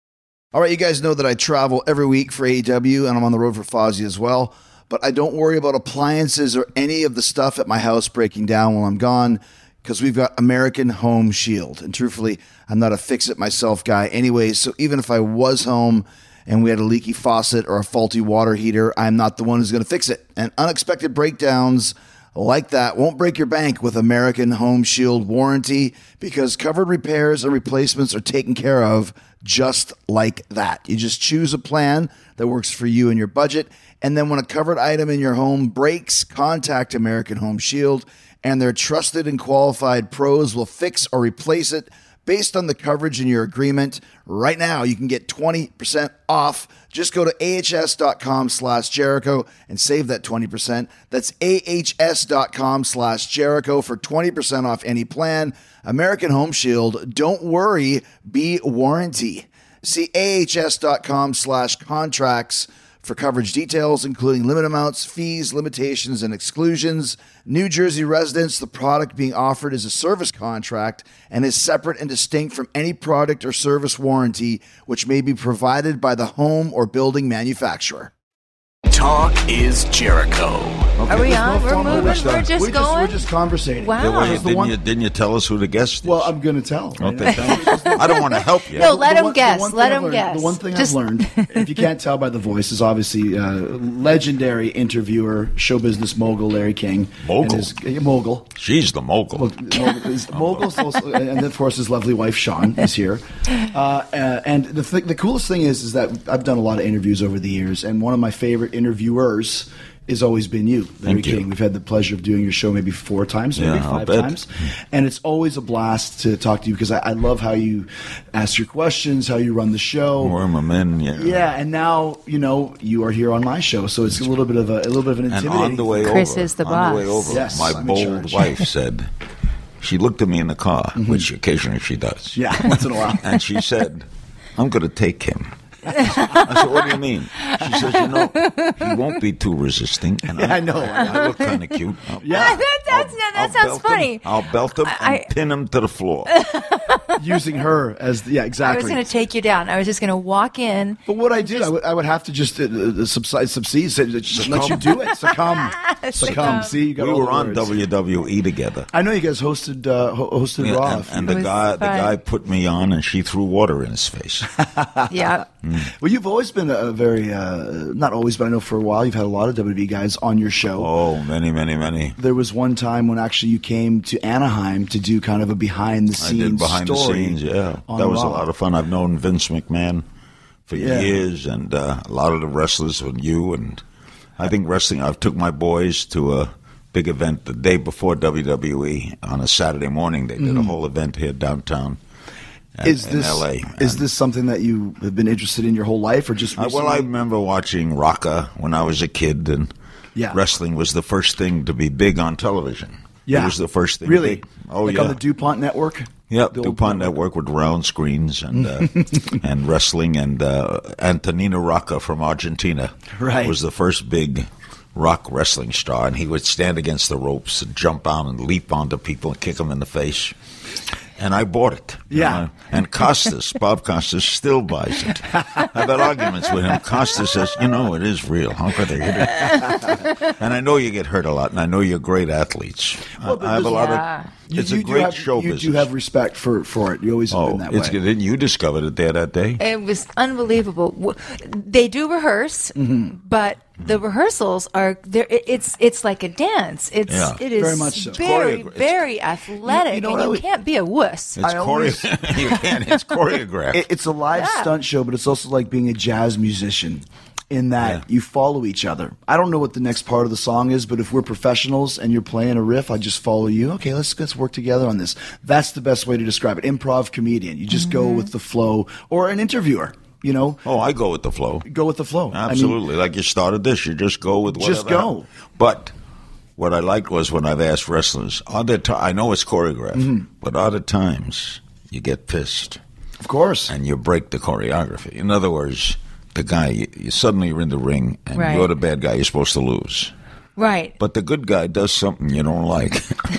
All right, you guys know that I travel every week for A E W, and I'm on the road for Fozzy as well. But I don't worry about appliances or any of the stuff at my house breaking down while I'm gone because we've got American Home Shield. And truthfully, I'm not a fix-it-myself guy anyways, so even if I was home and we had a leaky faucet or a faulty water heater, I'm not the one who's going to fix it. And unexpected breakdowns like that won't break your bank with American Home Shield warranty because covered repairs and replacements are taken care of just like that. You just choose a plan that works for you and your budget. And then when a covered item in your home breaks, contact American Home Shield, and their trusted and qualified pros will fix or replace it based on the coverage in your agreement. Right now, you can get twenty percent off. Just go to ahs.com slash Jericho and save that twenty percent. That's ahs.com slash Jericho for twenty percent off any plan. American Home Shield, don't worry, be warranty. See ahs.com slash contracts for coverage details, including limit amounts, fees, limitations, and exclusions. New Jersey residents, the product being offered is a service contract and is separate and distinct from any product or service warranty, which may be provided by the home or building manufacturer. Talk is Jericho. Okay, Are we there's on? no We're formal moving? list. We're just we're going? We're just conversating. Wow. Yeah, well, you- Just the didn't, one- you, didn't you tell us who the guest is? Well, I'm going to tell. okay, thank you. I don't want to help you. No, let The him one- the guess. one thing Let I've him learned- guess. The one thing Just- I've learned, if you can't tell by the voice, is obviously uh, legendary interviewer, show business mogul Larry King. Mogul? And his, uh, mogul. She's the mogul. Mogul is, mogul's also, and of course his lovely wife Sean is here. Uh, uh, and the th- the coolest thing is, is that I've done a lot of interviews over the years, and one of my favorite interviewers has always been you, Larry Thank you. King. We've had the pleasure of doing your show maybe four times, maybe Yeah, I'll five bet. times. And it's always a blast to talk to you because I, I love how you ask your questions, how you run the show. Worm them in, yeah. Yeah, and now you know you are here on my show, so it's a little bit of a, a little bit of an And intimidating. on the way thing. Chris over, is the on the way boss. over, Yes, my I'm in bold charge. wife said, she looked at me in the car, which occasionally she does. Yeah, once in a while. And she said, I'm going to take him. I said, what do you mean? She says, you know, he won't be too resisting. And Yeah, I know. I look kind of cute. I'll- Yeah. that that's, I'll- that I'll sounds belt him- funny. I'll belt him and I- pin him to the floor. Using her as the, yeah, I was exactly. going to take you down. I was just going to walk in. But what I did, I would, I would have to just uh, uh, subside, subsede, say, just let you do it, succumb, succumb. Succumb. See, you got We all were the on words. W W E together. I know you guys hosted uh, ho- hosted Yeah, Raw. and, a few and It the was guy, the fun. guy put me on, and she threw water in his face. Yeah. Well, you've always been a very, uh, not always, but I know for a while you've had a lot of W W E guys on your show. Oh, many, many, many. There was one time when actually you came to Anaheim to do kind of a behind the I scenes did behind the story scenes, yeah. on That was Raw. a lot of fun. I've known Vince McMahon for Yeah. years, and uh, a lot of the wrestlers and you. And I think wrestling, I've took my boys to a big event the day before W W E on a Saturday morning. They did a whole event here downtown at- Mm. Is in this L A. is And this something that you have been interested in your whole life, or just I, recently? well, I remember watching Rocca when I was a kid, and Yeah. wrestling was the first thing to be big on television. yeah, It was the first thing. Really? big. Oh, like yeah. on the DuPont network. Yeah, The old DuPont Network with round screens and uh, and wrestling, and uh, Antonino Rocca from Argentina Right. was the first big rock wrestling star, and he would stand against the ropes and jump out and leap onto people and kick them in the face. And I bought it. you Yeah. know. And Costas, Bob Costas, still buys it. I've had arguments with him. Costas says, you know, it is real. How could they hit it? And I know you get hurt a lot, and I know you're great athletes. Well, but I have a this- lot Yeah. of... You- It's you a do great have, show You business. do have respect for, for it. You always have Oh, been that it's way. good. You discovered it there that day. It was unbelievable. W- They do rehearse, Mm-hmm. but the rehearsals are there. it- It's it's like a dance. It's Yeah. it is Very much so. very Choreo- it's- very athletic, You- you know and what I you would- can't be a wuss. It's I always- choreo- you can't. It's choreographed. It- it's a live Yeah. stunt show, but it's also like being a jazz musician in that Yeah. you follow each other. I don't know what the next part of the song is, but if we're professionals and you're playing a riff, I just follow you. Okay, let's let's work together on this. That's the best way to describe it. Improv comedian. You just go with the flow, or an interviewer. You know, oh, I go with the flow. go with the flow. I mean, Absolutely. like you started this, you just go with whatever. Just go. But what I liked was when I've asked wrestlers, are there ti I know it's choreographed, Mm-hmm. but are there times you get pissed of course. and you break the choreography? In other words, the guy, you, you suddenly you're in the ring and Right. you're the bad guy, you're supposed to lose. Right. But the good guy does something you don't like.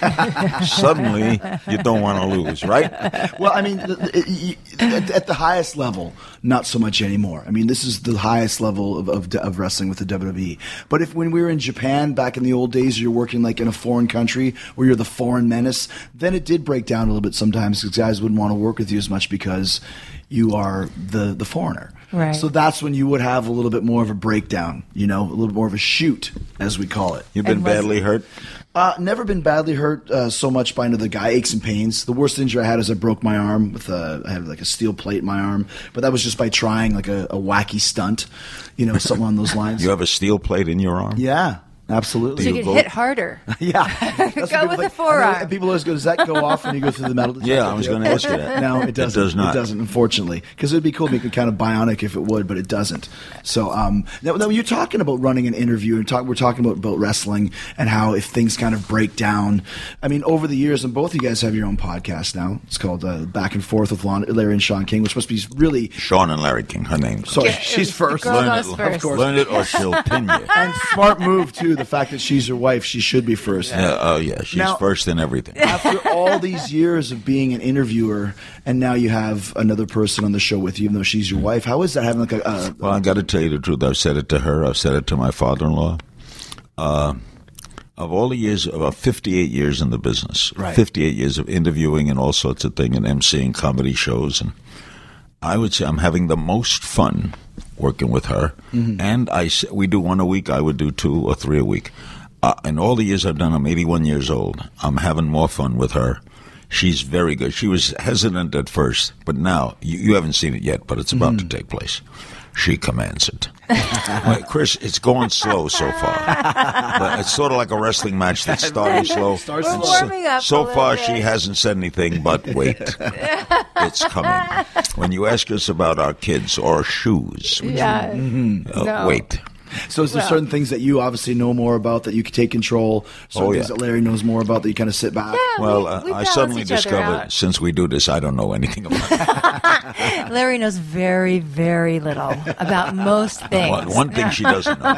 Suddenly, you don't want to lose, right? Well, I mean, the- the- you- at, at the highest level, not so much anymore. I mean, this is the highest level of, of, of wrestling with the W W E. But if when we were in Japan back in the old days, you're working like in a foreign country where you're the foreign menace, then it did break down a little bit sometimes because guys wouldn't want to work with you as much because you are the, the foreigner. Right. So that's when you would have a little bit more of a breakdown, you know, a little more of a shoot, as we call it. You've been And was- badly hurt? Uh, never been badly hurt uh, so much by another guy. Aches and pains. The worst injury I had is I broke my arm with a, I had like a steel plate in my arm, but that was just by trying like a, a wacky stunt, you know, something on those lines. You have a steel plate in your arm? Yeah, absolutely. So you you get go- hit harder. Yeah, That's what Go people with think. the forearm. And people always go, "Does that go off when you go through the metal detector?" Yeah, I was gonna ask you that. No, it doesn't. It does not. It doesn't, unfortunately, because it'd be cool to make it kind of bionic if it would, but it doesn't. So, um, now, now you're talking about running an interview, and talk, we're talking about, about wrestling and how if things kind of break down. I mean, over the years, and both of you guys have your own podcast now. It's called uh, Back and Forth with Lon, Larry and Sean King, which must be really. Sean and Larry King, her name. Sorry, Yeah, she's the first. girl Learn goes it, first. Of course. Learn it or she'll pin you. And smart move too. The fact that she's your wife, she should be first. Yeah, oh, yeah, she's Now- first in everything. After all these years of being an interviewer, and now you have another person on the show with you, even though she's your wife, how is that having like a? a Well, I got to tell you the truth. I've said it to her. I've said it to my father-in-law. Uh, of all the years, about fifty-eight years in the business, Right. fifty-eight years of interviewing and all sorts of things and emceeing comedy shows, and I would say I'm having the most fun working with her. And I s- we do one a week. I would do two or three a week. Uh, in all the years I've done, I'm eighty-one years old. I'm having more fun with her. She's very good. She was hesitant at first, but now, you, you haven't seen it yet, but it's about to take place. She commands it. Wait, Chris, it's going slow so far. But it's sort of like a wrestling match that's starting slow. Starts We're slow. So- warming up So a little far, bit. she hasn't said anything, but wait. It's coming. When you ask us about our kids or shoes, which- Yeah. uh, No. wait. So is there Well- certain things that you obviously know more about that you can take control? Certain Oh, things yeah. that Larry knows more about that you kind of sit back. Yeah, Well, we, uh, we I balance suddenly each other discovered out. since we do this, I don't know anything about it. Larry knows very, very little about most things. One, one thing she doesn't know.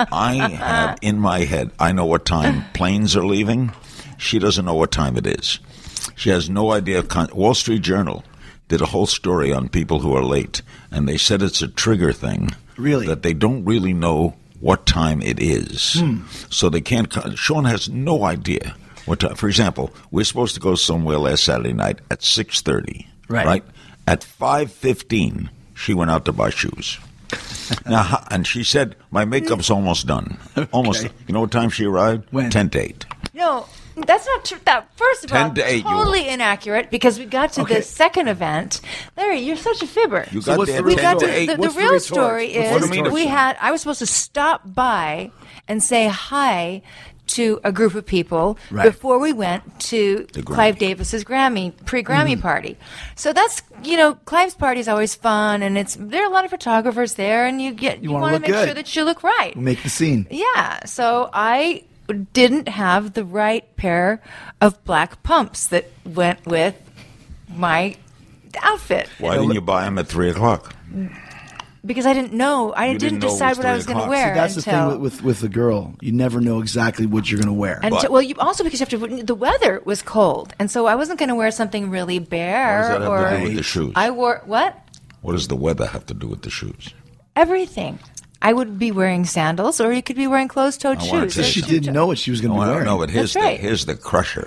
I have in my head, I know what time planes are leaving. She doesn't know what time it is. She has no idea. Of con- Wall Street Journal did a whole story on people who are late, and they said it's a trigger thing. Really? That they don't really know what time it is. So they can't. Con- Sean has no idea what time. For example, we're supposed to go somewhere last Saturday night at six thirty. Right. Right? At five fifteen, she went out to buy shoes. Now, ho- and she said, my makeup's almost done. Almost. Okay. You know what time she arrived? When? ten to eight. No, that's not true. That first of Ten all, to eight, you totally inaccurate because we got to Okay. the second event. Larry, you're such a fibber. You So got what's there the we real got ten to to eight. the, the What's the real retort? story What's the is retort? we had I was supposed to stop by and say hi to a group of people Right. before we went to The Grammy. Clive Davis's Grammy pre-Grammy Mm-hmm. party. So that's you know Clive's party is always fun and it's there are a lot of photographers there and you get you, wanna want to look make good. sure that you look right. Make the scene. Yeah, so I didn't have the right pair of black pumps that went with my outfit. Why didn't you buy them at three o'clock? because I didn't know. I You didn't, didn't know it decide was what I three was going to o'clock. wear See, that's until. the thing with, with with the girl. You never know exactly what you're going to wear. until But- well, you also because you have to. The weather was cold, and so I wasn't going to wear something really bare. What does that have or to do with the shoes? I wore what? What does the weather have to do with the shoes? Everything. I would be wearing sandals, or you could be wearing closed-toed I wanna shoes. tell you she something. didn't know what she was going to No, be I wearing. don't know, but here's That's right. the here's the crusher.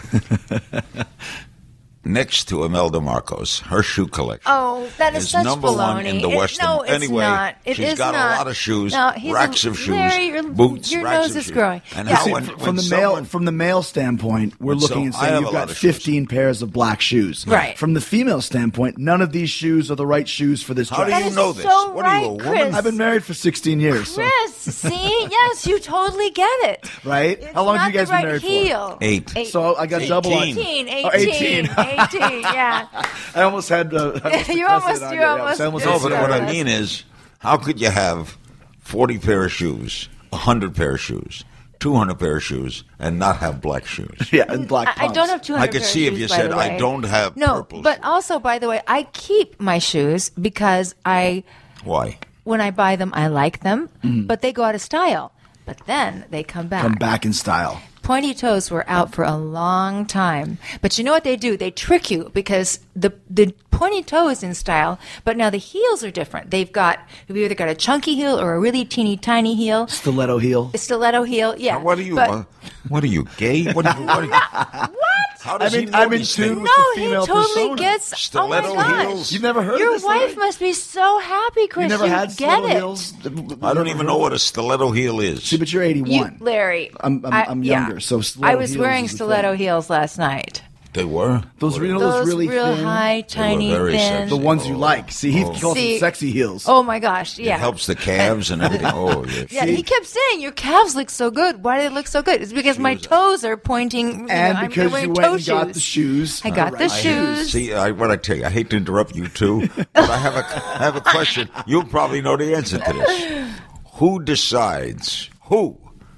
Next to Imelda Marcos, her shoe collection. Oh, that is, is such number baloney. one in the It- Western. no, it's Anyway, not. It she's is got not. a lot of shoes, No, he's racks a, of shoes, Larry, your, boots, your racks nose of is shoes. growing. And Yeah. how See, when- from when the someone- male from the male standpoint, we're When looking so- and I saying have you've a lot got of shoes. fifteen pairs of black shoes. Right. From the female standpoint, none of these shoes are the right shoes for this How do dress. That you is know this? so What are you, a right, woman? Chris. I've been married for sixteen years. So, Chris, see? Yes, you totally get it. right? It's How long have not you guys the been right married heel. for? Eight. So I got double on. eighteen, eighteen, Oh, eighteen. eighteen, yeah. I almost had. Uh, I You pressed almost- it on you you. Yeah, almost I almost did. No, had but to what say I that. mean is, how could you have forty pair of shoes, one hundred pair of shoes, two hundred pair of shoes, and not have black shoes? Yeah, and black I, I pumps. don't have two hundred I could pair see of if shoes, you by said, the "I way. don't have no, purple but shoes." also, by the way, I keep my shoes because I, Why? when I buy them, I like them, but they go out of style. But then they come back. Come back in style. Pointy toes were out for a long time. But you know what they do? They trick you because the the pointy toe is in style, but now the heels are different. They've got, you've either got a chunky heel or a really teeny tiny heel. Stiletto heel. A stiletto heel, yeah. Now, what are you? But- uh, what are you, gay? What are you? What? Are you what? how does I'm he in- know I'm in these tune things? with No, the he female totally persona. gets. Stiletto oh my gosh. heels? You've never heard Your of this? wife Larry? must be so happy, Chris. You never you had get stiletto it. heels? I don't even know what a stiletto heel is. See, but you're You, eighty-one. Larry. I'm- I'm- I- I'm yeah. younger, so I stiletto was heels wearing is the stiletto thing. heels last night. They were Those, you know, Those those really real thin, high, tiny, very thin. sexy. the ones you Oh. like. See, he Oh. calls See- them sexy heels. Oh my gosh! Yeah, It helps the calves and everything. Oh, yeah. Yeah, he kept saying your calves look so good. Why do they look so good? It's because my toes are pointing. You and know, I'm because wearing you toe went and shoes. got the shoes. I got Right. the shoes. See, I, what I tell you, I hate to interrupt you too, but I have a I have a question. You'll probably know the answer to this. Who decides? Who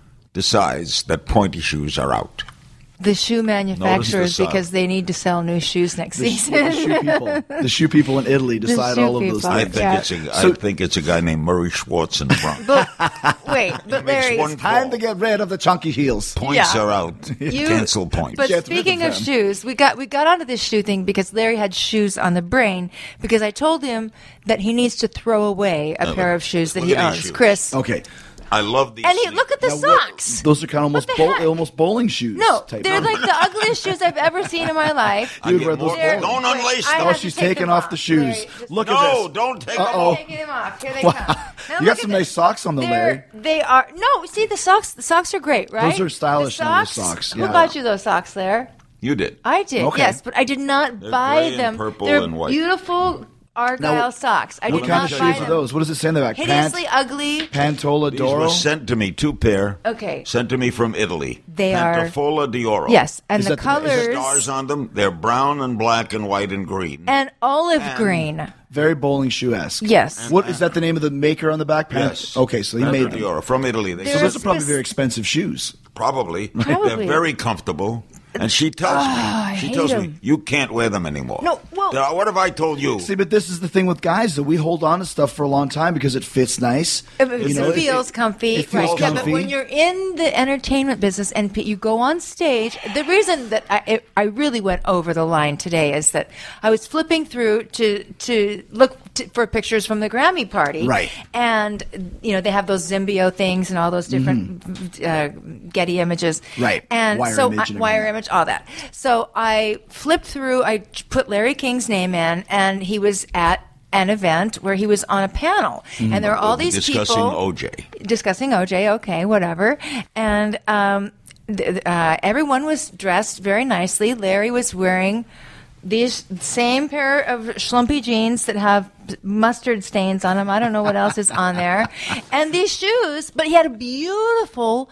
decides that pointy shoes are out? The shoe manufacturers, sign. because they need to sell new shoes next The, season. the shoe people, the shoe people in Italy decide shoe all of those people. I things. think Yeah. it's a So- I think it's a guy named Murray Schwartz in the Bronx. But wait, but makes Larry, one Time to get rid of the chunky heels. Points Yeah. are out. You- Cancel points. But Get rid speaking of of them. shoes, we got we got onto this shoe thing because Larry had shoes on the brain because I told him that he needs to throw away a Uh, pair of shoes that look he at these owns, shoes. Chris. Okay. I love these. And he sneakers. look at the Now, what- socks. Those are kind of almost the bowl, heck? almost bowling shoes. No, type. they're like the ugliest shoes I've ever seen in my life. I Dude, get wear those more- They're- Don't wait, unlace I them. Oh, have to she's take taking them off the shoes. Larry, just- Look No, at this. don't take Uh-oh. them I'm off. taking them off. Here they Wow. come. Now You look got at some this. nice socks on though, They're- Larry. They are no. See the socks. The socks are great, right? Those are stylish The now, those socks. socks, Who yeah. got you those socks, there? You did. I did. Okay. Yes, but I did not They're buy gray and them. purple They're and white. beautiful Argyle Now, socks. I What did kind not of buy shoes them. are those? What does it say in the back? Hideously Pant, ugly. Pantola These were Doro? sent to me, two pair. Okay. Sent to me from Italy. They are- Pantofola d'Oro. Yes, and Is the that the- is There's colors stars on them. They're brown and black and white and green. and olive And- green. Very bowling shoe-esque. Yes. What is that the name of the maker on the back? Pan- Yes. Okay, so he Panto made them. d'Oro from Italy. They So They're those are probably spec- very expensive shoes. Probably. Probably. They're very comfortable. And she tells I me, she hate tells me, them. you can't wear them anymore. No, well- Now, what have I told you? See, but this is the thing with guys that we hold on to stuff for a long time because it fits nice. It, it You know, feels it- comfy. it feels right. Yeah, but comfy. when you're in the entertainment business and p- you go on stage, the reason that I, it, I really went over the line today is that I was flipping through to to look to, for pictures from the Grammy party, Right. And you know they have those Zimbio things and all those different uh, Getty images, Right. And Wire so image I, and wire everything. image, all that. So I flipped through. I put Larry King's name in, and he was at an event where he was on a panel, and there were all these Discussing people O J. discussing O J. Okay, whatever. And um, th- uh, everyone was dressed very nicely. Larry was wearing these same pair of schlumpy jeans that have mustard stains on them. I don't know what else is on there, and these shoes. But he had a beautiful.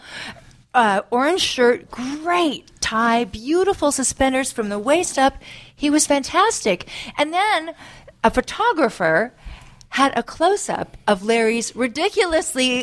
Uh, orange shirt, great tie, beautiful suspenders from the waist up. He was fantastic. And then a photographer had a close-up of Larry's ridiculously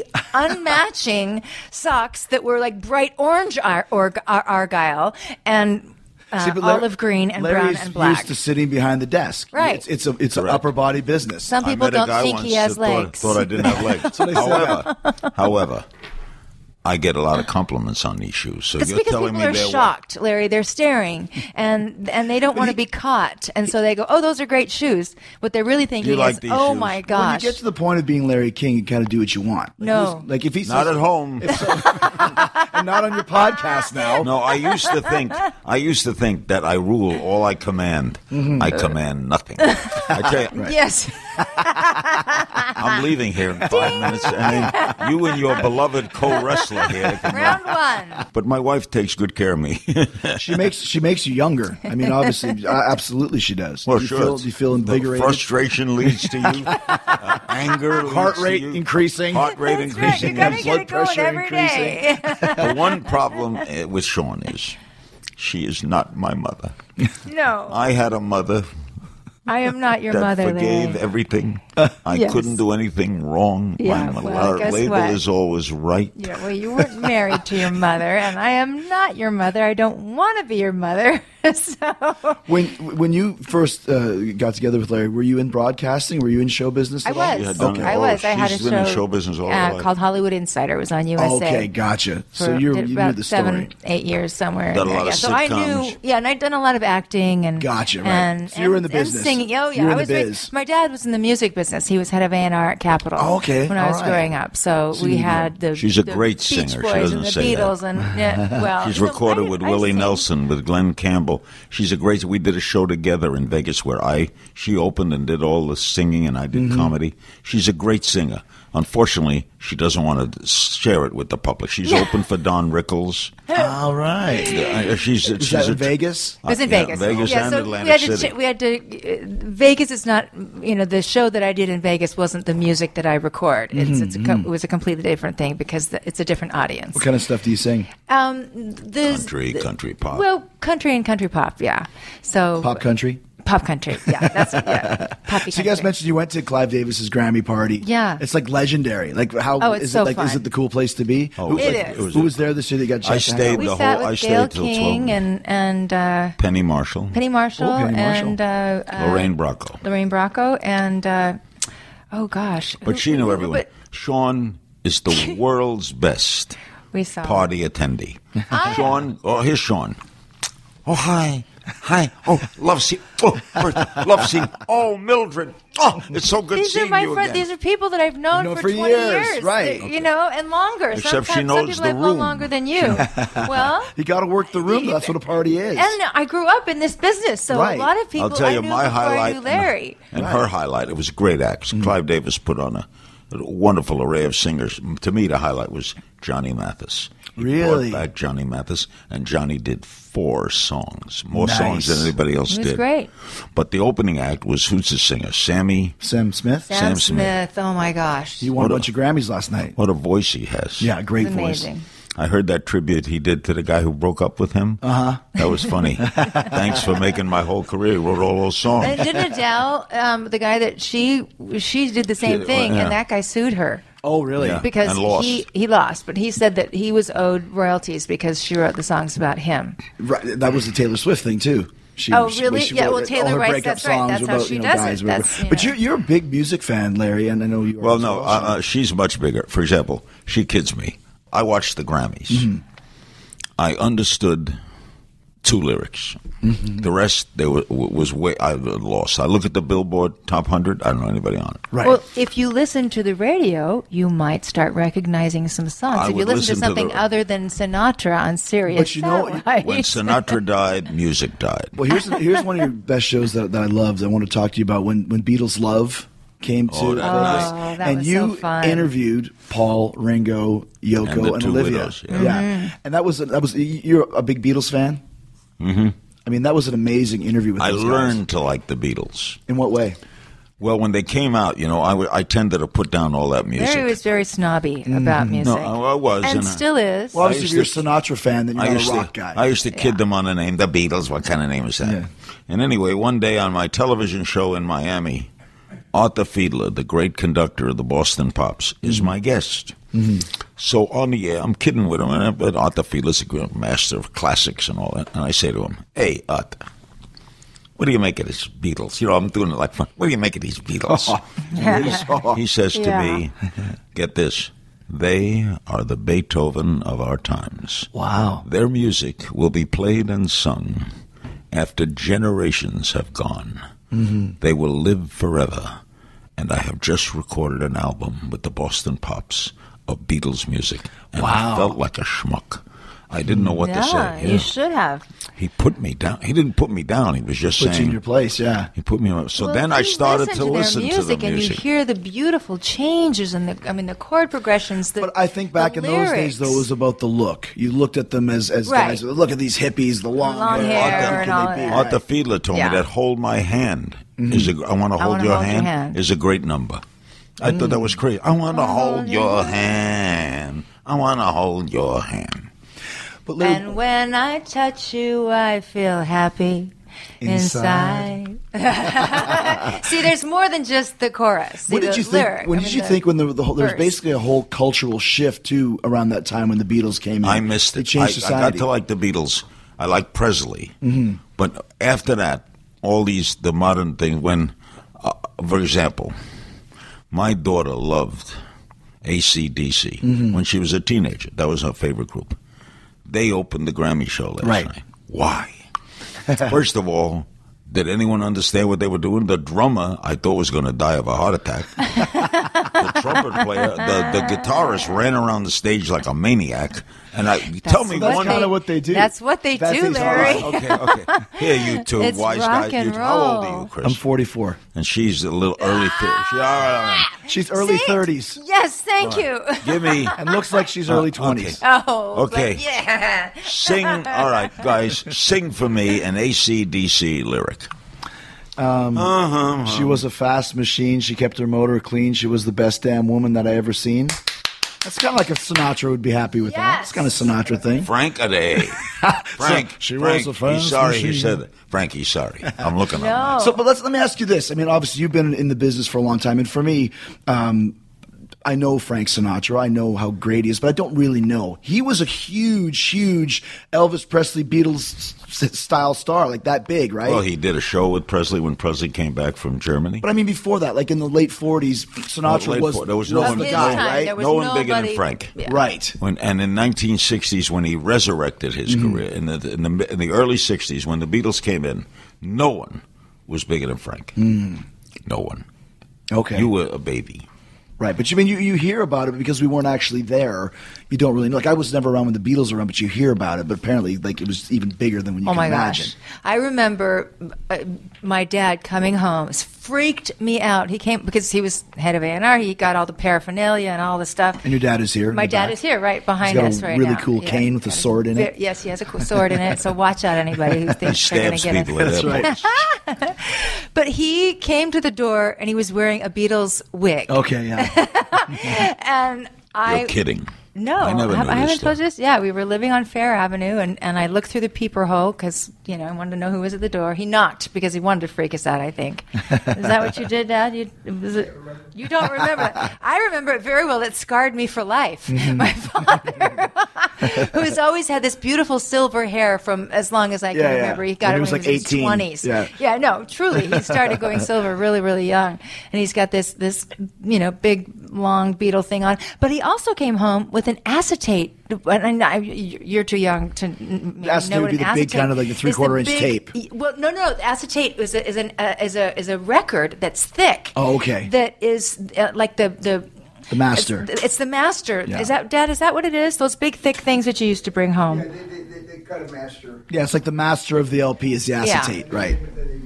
unmatching socks that were like bright orange ar- or, ar- argyle and uh, See, but Larry- olive green and Larry's brown and black. used to sitting behind the desk. Right. It's, it's a it's an Correct. upper body business. Some I people met a don't guy think once he has that thought- legs. Thought, I didn't have legs. what they say. however, however, I get a lot of compliments on these shoes. So It's you're because telling people me are they're what? shocked, Larry. They're staring, and and they don't want to be caught, and so they go, "Oh, those are great shoes." What they're really thinking like is, these "Oh shoes?" my When you gosh!" get to the point of being Larry King, you kind of do what you want. Like, No. who's- like if he's Not at home. and not on your podcast now. No, I used to think I used to think that I rule all I command. Mm-hmm. I command nothing. I tell you, Yes. I'm leaving here in five minutes, and then you and your beloved co-wrestler here. Can Round one. But my wife takes good care of me. She makes she makes you younger. I mean, obviously, uh, absolutely, she does. Well, do you sure. Feel, do you feel The invigorated? frustration leads to you. Uh, anger leads Heart to rate you. increasing. Heart rate That's right. You increasing. gotta yes. get it blood going pressure every day. The one problem uh, with Sean is she is not my mother. No, I had a mother I am not your that mother. forgave Larry. everything. I Yes. couldn't do anything wrong. Yeah, my well, la- guess label what? is always right. Yeah, well, you weren't married to your mother, and I am not your mother. I don't want to be your mother. So When when you first uh, got together with Larry, were you in broadcasting? Were you in show business? I at all? She was. had done it I all. was. I had a She's been in show, show business all her uh, life. called Hollywood Insider. It was on U S A. Okay, gotcha. So for you did you knew about the story. seven, eight years somewhere. Done in a there. lot yeah. of So I knew, sitcoms. yeah, and I'd done a lot of acting and Gotcha, right. And, So you were in and- the and business. singing. Oh You yeah, were I in the was. very- biz. My dad was in the music business. He was head of A and R at Capitol. Oh, okay. When I All was right. growing up, so, So we you- had the. She's a the great Beach singer. She Boys doesn't and the say that. Beatles and yeah, well, She's you know, recorded I- with I Willie sing. Nelson, with Glenn Campbell. She's a great. We did a show together in Vegas where I she opened and did all the singing, and I did Mm-hmm. comedy. She's a great singer. Unfortunately, she doesn't want to share it with the public. She's open for Don Rickles. All right. Uh, she's Was she's that a, in Vegas? It was in Yeah, Vegas. Vegas yeah, and so Atlantic we had to, City. ch- we had to. Uh, Vegas is not, you know, the show that I did in Vegas wasn't the music that I record. It's, it's a, co- it was a completely different thing because the, it's a different audience. What kind of stuff do you sing? Um, the, country, country pop. Well, country and country pop, yeah. So Pop country? pop country, yeah. That's yeah. Poppy So you guys country. mentioned you went to Clive Davis's Grammy party. Yeah. It's like legendary. Like how Oh, it's is so it like is fun. it the cool place to be? Oh, who, it like, is. It was who a- was there this year that you got a I chance to hang out stayed with? We the sat whole- with I stayed Gail till King twelve. and and uh, Penny Marshall, Penny Marshall, Oh, Penny Marshall. and uh, uh, Lorraine Bracco. Lorraine Bracco, and uh, oh gosh, But who- she knew who- everyone. but Sean is the world's best we saw party attendee. Sean, oh, here's Sean. Oh, hi. Hi. Oh, love seeing. Oh, first, love seeing. Oh, Mildred. Oh, it's so good These seeing are my you friends. again. These are people that I've known known for, for twenty years, years, right. You know, and longer. Except she Sometimes knows some people the I've known room. longer than you. Well, You got to work the room. That's what a party is. and I grew up in this business, so Right. a lot of people I'll tell I you knew my before highlight. I knew Larry. And, and her highlight. It was a great act. Clive Davis put on a, a wonderful array of singers. To me, the highlight was Johnny Mathis. He Really? brought back Johnny Mathis, and Johnny did four songs, more Nice. songs than anybody else It was did. great. But the opening act was who's the singer? Sammy. Sam Smith. Sam, Sam Smith. Smith. Oh my gosh, He won What a a- bunch of Grammys last night. What a voice he has. Yeah, great it's voice. amazing. I heard that tribute he did to the guy who broke up with him. Uh huh. That was funny. Thanks for making my whole career. He wrote all those songs. And didn't Adele, um, the guy that she she did the same She- thing, yeah. and that guy sued her. Oh, really? Yeah. Because And lost. he he lost, but he said that he was owed royalties because she wrote the songs about him. Right, that was the Taylor Swift thing too. She, Oh, she- really? she Yeah, wrote well, all Taylor her writes- breakup that's right. songs That's were how about, she you know, does it. guys, whatever. That's, you But know. you're you're a big music fan, Larry, and I know you are. Well, as no, uh, uh, she's much bigger. For example, she kids me. I watched the Grammys. Mm-hmm. I understood two lyrics. Mm-hmm. The rest, there was, was way I lost. I look at the Billboard Top one hundred. I don't know anybody on it. Right. Well, if you listen to the radio, you might start recognizing some songs. I if you would listen, listen to to something the- other than Sinatra on Sirius But you know- Satellite. When Sinatra died, music died. Well, here's here's one of your best shows that, that I loved. I want to talk to you about when when Beatles Love came to Oh, that Vegas, night. that and was you so fun. interviewed Paul, Ringo, Yoko, And the and, two Olivia. widows, yeah. and that was that was you're a big Beatles fan. Mm-hmm. I mean, that was an amazing interview with I those guys. learned to like the Beatles. In what way? Well, when they came out, you know, I, w- I tended to put down all that music. Larry was very snobby about music. Mm-hmm. No, I was, And and I- still is. Well, obviously, used if you're a to- Sinatra fan, then you're I not used a rock to, guy. I used to kid Yeah. them on the name, the Beatles. What kind of name is that? Yeah. And anyway, one day on my television show in Miami, Arthur Fiedler, the great conductor of the Boston Pops, is my guest. So on the air, I'm kidding with him, and but Arthur Fiedler's a master of classics and all that. And I say to him, "Hey, Arthur, what do you make of these Beatles?" You know, I'm doing it like fun. What do you make of these Beatles? He says to Yeah. me, "Get this, they are the Beethoven of our times. Wow. Their music will be played and sung after generations have gone. Mm-hmm. They will live forever. And I have just recorded an album with the Boston Pops of Beatles music. And Wow. I felt like a schmuck. I didn't know what Yeah, to say. you should have. He put me down. He didn't put me down. He was just Put you in saying. your place, yeah. He put me on. So Well, then if I you started listen to their listen music to the and music. you hear the beautiful changes and the, I mean, the chord progressions. The, But I think back the in those days, though, it was about the look. You looked at them as, as Right. guys. Look at these hippies, the long, Long hair. hair How and can all they be? that. Arthur Fiedler told Yeah. me that "Hold My Hand" is a. I want to I hold, Wanna your, Hold Your hand Hand. is a great number. I thought that was crazy. I want to hold your hand. I want to hold your hand. But Larry, And when I touch you, I feel happy inside. Inside. See, there's more than just the chorus. See, what did the you think? lyric. What I did mean, you the think when the, the whole, there was verse. basically a whole cultural shift too around that time when the Beatles came in? I missed They it. changed I, I society. got to like the Beatles. I like Presley. Mm-hmm. But after that, all these, the modern thing, when, uh, for example, my daughter loved A C D C Mm-hmm. when she was a teenager. That was her favorite group. They opened the Grammy show last Right. night. Why? First of all, did anyone understand what they were doing? The drummer, I thought, was going to die of a heart attack. The trumpet player, the, the guitarist ran around the stage like a maniac. And I tell me that's one. kinda what they do. That's what they That's do, his Larry. heart. Okay, okay. Here, you two It's wise rock guys. and You, how old are roll. you, Chris? I'm forty-four. And she's a little early. thirties. She, all right, all right. She's early See? thirties Yes, thank you. Give me. and looks like she's early okay. twenties. Oh, Okay. but yeah. Sing, all right, guys, sing for me an A C D C lyric. She was a fast machine. She kept her motor clean. She was the best damn woman that I ever seen. That's kind of like a Sinatra would be happy with that. It's Yes. kind of Sinatra thing. Frank a day. Frank, she Frank, was a fast he's sorry he machine. said it. Frank, he's sorry. I'm looking No. up. So, but let's let me ask you this. I mean, obviously, you've been in the business for a long time, and for me, um, I know Frank Sinatra. I know how great he is, but I don't really know. He was a huge, huge Elvis Presley Beatles s- style star, like that big, right? Well, he did a show with Presley when Presley came back from Germany. but I mean, before that, like in the late forties, Sinatra Well, late was, for- there was no was one- the His guy, time, right? there was No one bigger than nobody- Frank. Yeah. Right. When, and in nineteen sixties, when he resurrected his Mm-hmm. career, in the, in the in the early sixties, when the Beatles came in, no one was bigger than Frank. No one. Okay. You were a baby. Right, but you mean you, you hear about it because we weren't actually there. You don't really know. Like I was never around when the Beatles were around, but you hear about it. But apparently, like it was even bigger than when you Oh can my imagine. gosh! I remember uh, my dad coming home. It freaked me out. He came because he was head of A and R. He got all the paraphernalia and all the stuff. And your dad is here. in My the dad back. is here, right behind He's got us, a right really now. cool Yeah. cane with a sword in it. Ve- Yes, he has a cool sword in it. So watch out, anybody who He thinks they're going to stabs get people it. with That's it. right. But he came to the door and he was wearing a Beatles wig. Okay, yeah. And I You're kidding. No, I never have- knew I this haven't stuff. told you this. Yeah, we were living on Fair Avenue, and, and I looked through the peeper hole because you know I wanted to know who was at the door. He knocked because he wanted to freak us out. I think is that what you did, Dad? You was it, you don't remember? I remember it very well. It scarred me for life. Mm-hmm. My father, who has always had this beautiful silver hair from as long as I can Yeah, yeah. remember. He got When it he was, when like, he was eighteen. in his twenties. Yeah. yeah, no, truly, he started going silver really, really young, and he's got this this you know big long Beetle thing on. But he also came home with an acetate. And I, you're too young to n- Acetate know would what be an the big acetate kind of like the is. three-quarter inch big- tape. Well, no, no, no. Acetate is a, is an uh, is a is a record that's thick. Oh, okay. That is uh, like the the. The master. It's, it's the master. Yeah. Is that Dad? Is that what it is? Those big thick things that you used to bring home. They, they, they, they cut a master. Yeah, it's like the master of the L P is the acetate, right?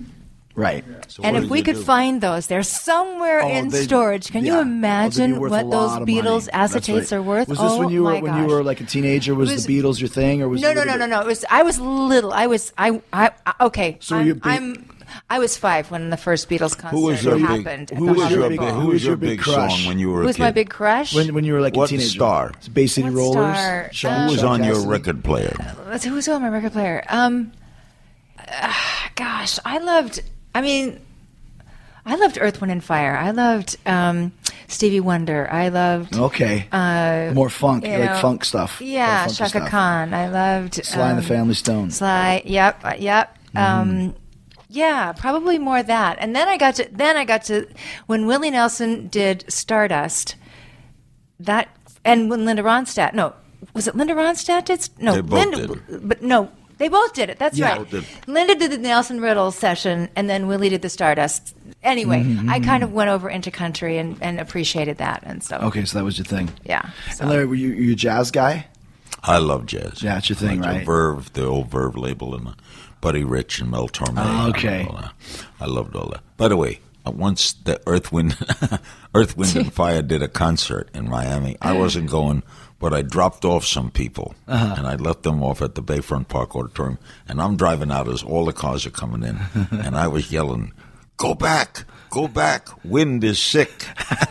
Right. So And what if did we you could do? find those, they're somewhere Oh, in they- storage. Can yeah. you Oh, they'd be imagine worth what a those lot of Beatles money. That's acetates right. are worth? Was this oh, when you were my when gosh. you were like a teenager? Was, It was- the Beatles your thing, or was no, it no, no, no, no. It was I was little. I was I I, I okay. So were I'm, you big- I'm I was five when the first Beatles concert Who was your big? happened. at Who the was your Hollywood big? Bowl. Who was your big big crush? song when you were Who a was kid? my big crush? when when you were like What a teenager? star? It's Bay City What Rollers. star? Sean- Who was Sean on your Cassidy? record player? Let's- Who was on my record player? Um, uh, gosh, I loved. I mean, I loved Earth, Wind and Fire. I loved um, Stevie Wonder. I loved Okay. Uh, More funk, you like know, funk stuff. Yeah, More funky Shaka stuff. Khan. I loved Sly and the um, Family Stone. Sly. Yep. uh, Yep. Um, yeah, probably more that. And then I got to then I got to when Willie Nelson did Stardust. That and when Linda Ronstadt. No, was it Linda Ronstadt did? No, They both Linda. did. But no. They both did it. That's Yeah. right. Both did. Linda did the Nelson Riddle session, and then Willie did the Stardust. Anyway, Mm-hmm, I kind of went over into country and, and appreciated that, and so Okay, so that was your thing. yeah. So. And Larry, were you, you a jazz guy? I love jazz. Yeah, it's your thing, like right? Verve, the old Verve label, and uh, Buddy Rich and Mel Torme. Oh, and okay. all that. I loved all that. By the way, uh, once the Earth, Wind, Earth, Wind, and Fire did a concert in Miami, I wasn't going, but I dropped off some people, Uh-huh. and I left them off at the Bayfront Park Auditorium, and I'm driving out as all the cars are coming in, and I was yelling, "Go back! Go back! Wind is sick!"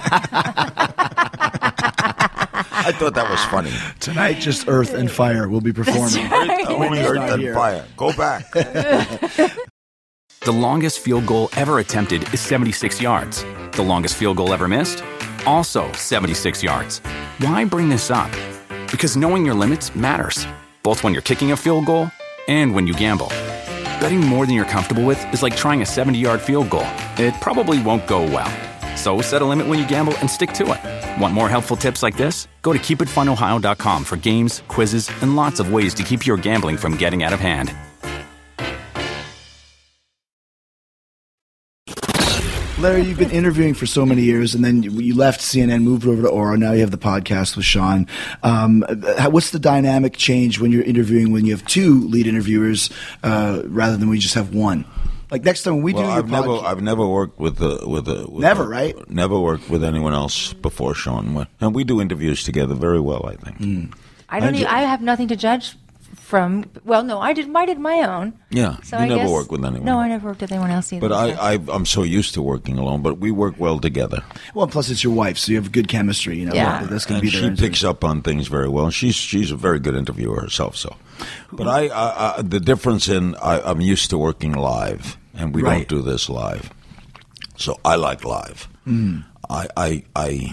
I thought that was funny. Tonight, just Earth and Fire will be performing. Earth, only Wind's Earth not and here. Fire. Go back. The longest field goal ever attempted is seventy-six yards. The longest field goal ever missed? Also seventy-six yards. Why bring this up? Because knowing your limits matters, both when you're kicking a field goal and when you gamble. Betting more than you're comfortable with is like trying a seventy-yard field goal. It probably won't go well. So set a limit when you gamble and stick to it. Want more helpful tips like this? Go to keep it fun ohio dot com for games, quizzes, and lots of ways to keep your gambling from getting out of hand. Larry, you've been interviewing for so many years, and then you left C N N, moved over to Aura. Now you have the podcast with Sean. Um, how- what's the dynamic change when you're interviewing when you have two lead interviewers uh, rather than we just have one? Like next time when we Well, do your I've never, podcast, I've never worked with a, with a, with Never, a- right? Never worked with anyone else before Sean. And we do interviews together very well, I think. Mm. I don't. I Even, do- I have nothing to judge from. Well, no, I did. I did my own. Yeah, So you I never guess, worked with anyone. No, I never worked with anyone else either. But I, so. I, I'm so used to working alone. But we work well together. well, plus it's your wife, so you have good chemistry. You know, Yeah. that's going to And be she there. picks up on things very well. She's she's a very good interviewer herself. So, but I, I, I the difference in I, I'm used to working live, and we Right. don't do this live. So I like live. Mm. I, I I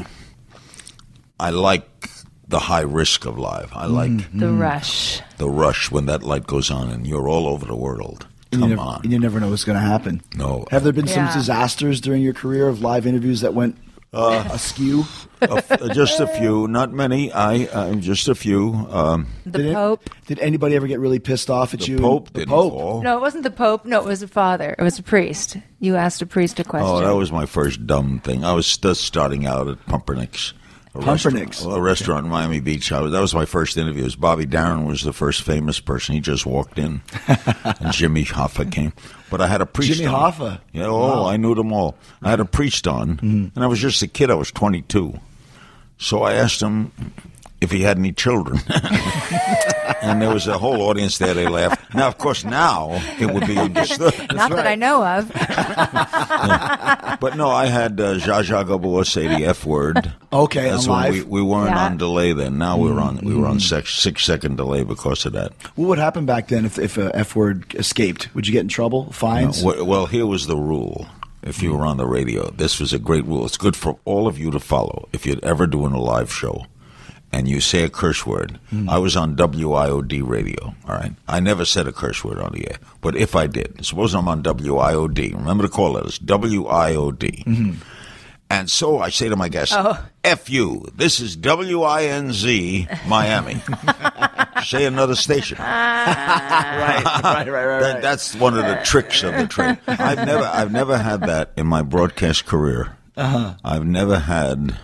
I like the high risk of live. I like the rush. the rush when that light goes on and you're all over the world. And Come you never, on. and you never know what's going to happen. No. Have there been Yeah. some disasters during your career of live interviews that went uh, askew? A f- just a few, not many. I uh, just a few. Um, The Did it- Pope. Did anybody ever get really pissed off at the you? Pope the didn't Pope. fall. No, it wasn't the Pope. No, it was a father. It was a priest. You asked a priest a question. Oh, that was my first dumb thing. I was just starting out at Pumpernicks. A Pumpernicks. restaurant, a restaurant in Miami Beach. I was, that was my first interview. It was Bobby Darin was the first famous person. He just walked in, and Jimmy Hoffa came. But I had a priest Jimmy on. Hoffa? Yeah, oh, Wow. I knew them all. I had a priest on, and I was just a kid. I was twenty-two. So I asked him if he had any children. And there was a whole audience there. They laughed. Now, of course, now it would be understood. Not that I know of. But no, I had uh, Zsa Zsa Gabor say the F word. Okay, That's on when we, live. we weren't Yeah. on delay then. Now we're on we were on six, six second delay because of that. What would happen back then if if a F word escaped? Would you get in trouble? Fines? Well, well, here was the rule. If you were on the radio, this was a great rule. It's good for all of you to follow. If you're ever doing a live show and you say a curse word, I was on W I O D radio, all right? I never said a curse word on the air. But if I did, suppose I'm on W I O D. Remember the call letters, W I O D. And so I say to my guests, F you, this is W I N Z Miami. Say another station. right, right, right, right. That, that's one of the tricks of the trade. I've never, I've never had that in my broadcast career. Uh-huh. I've never had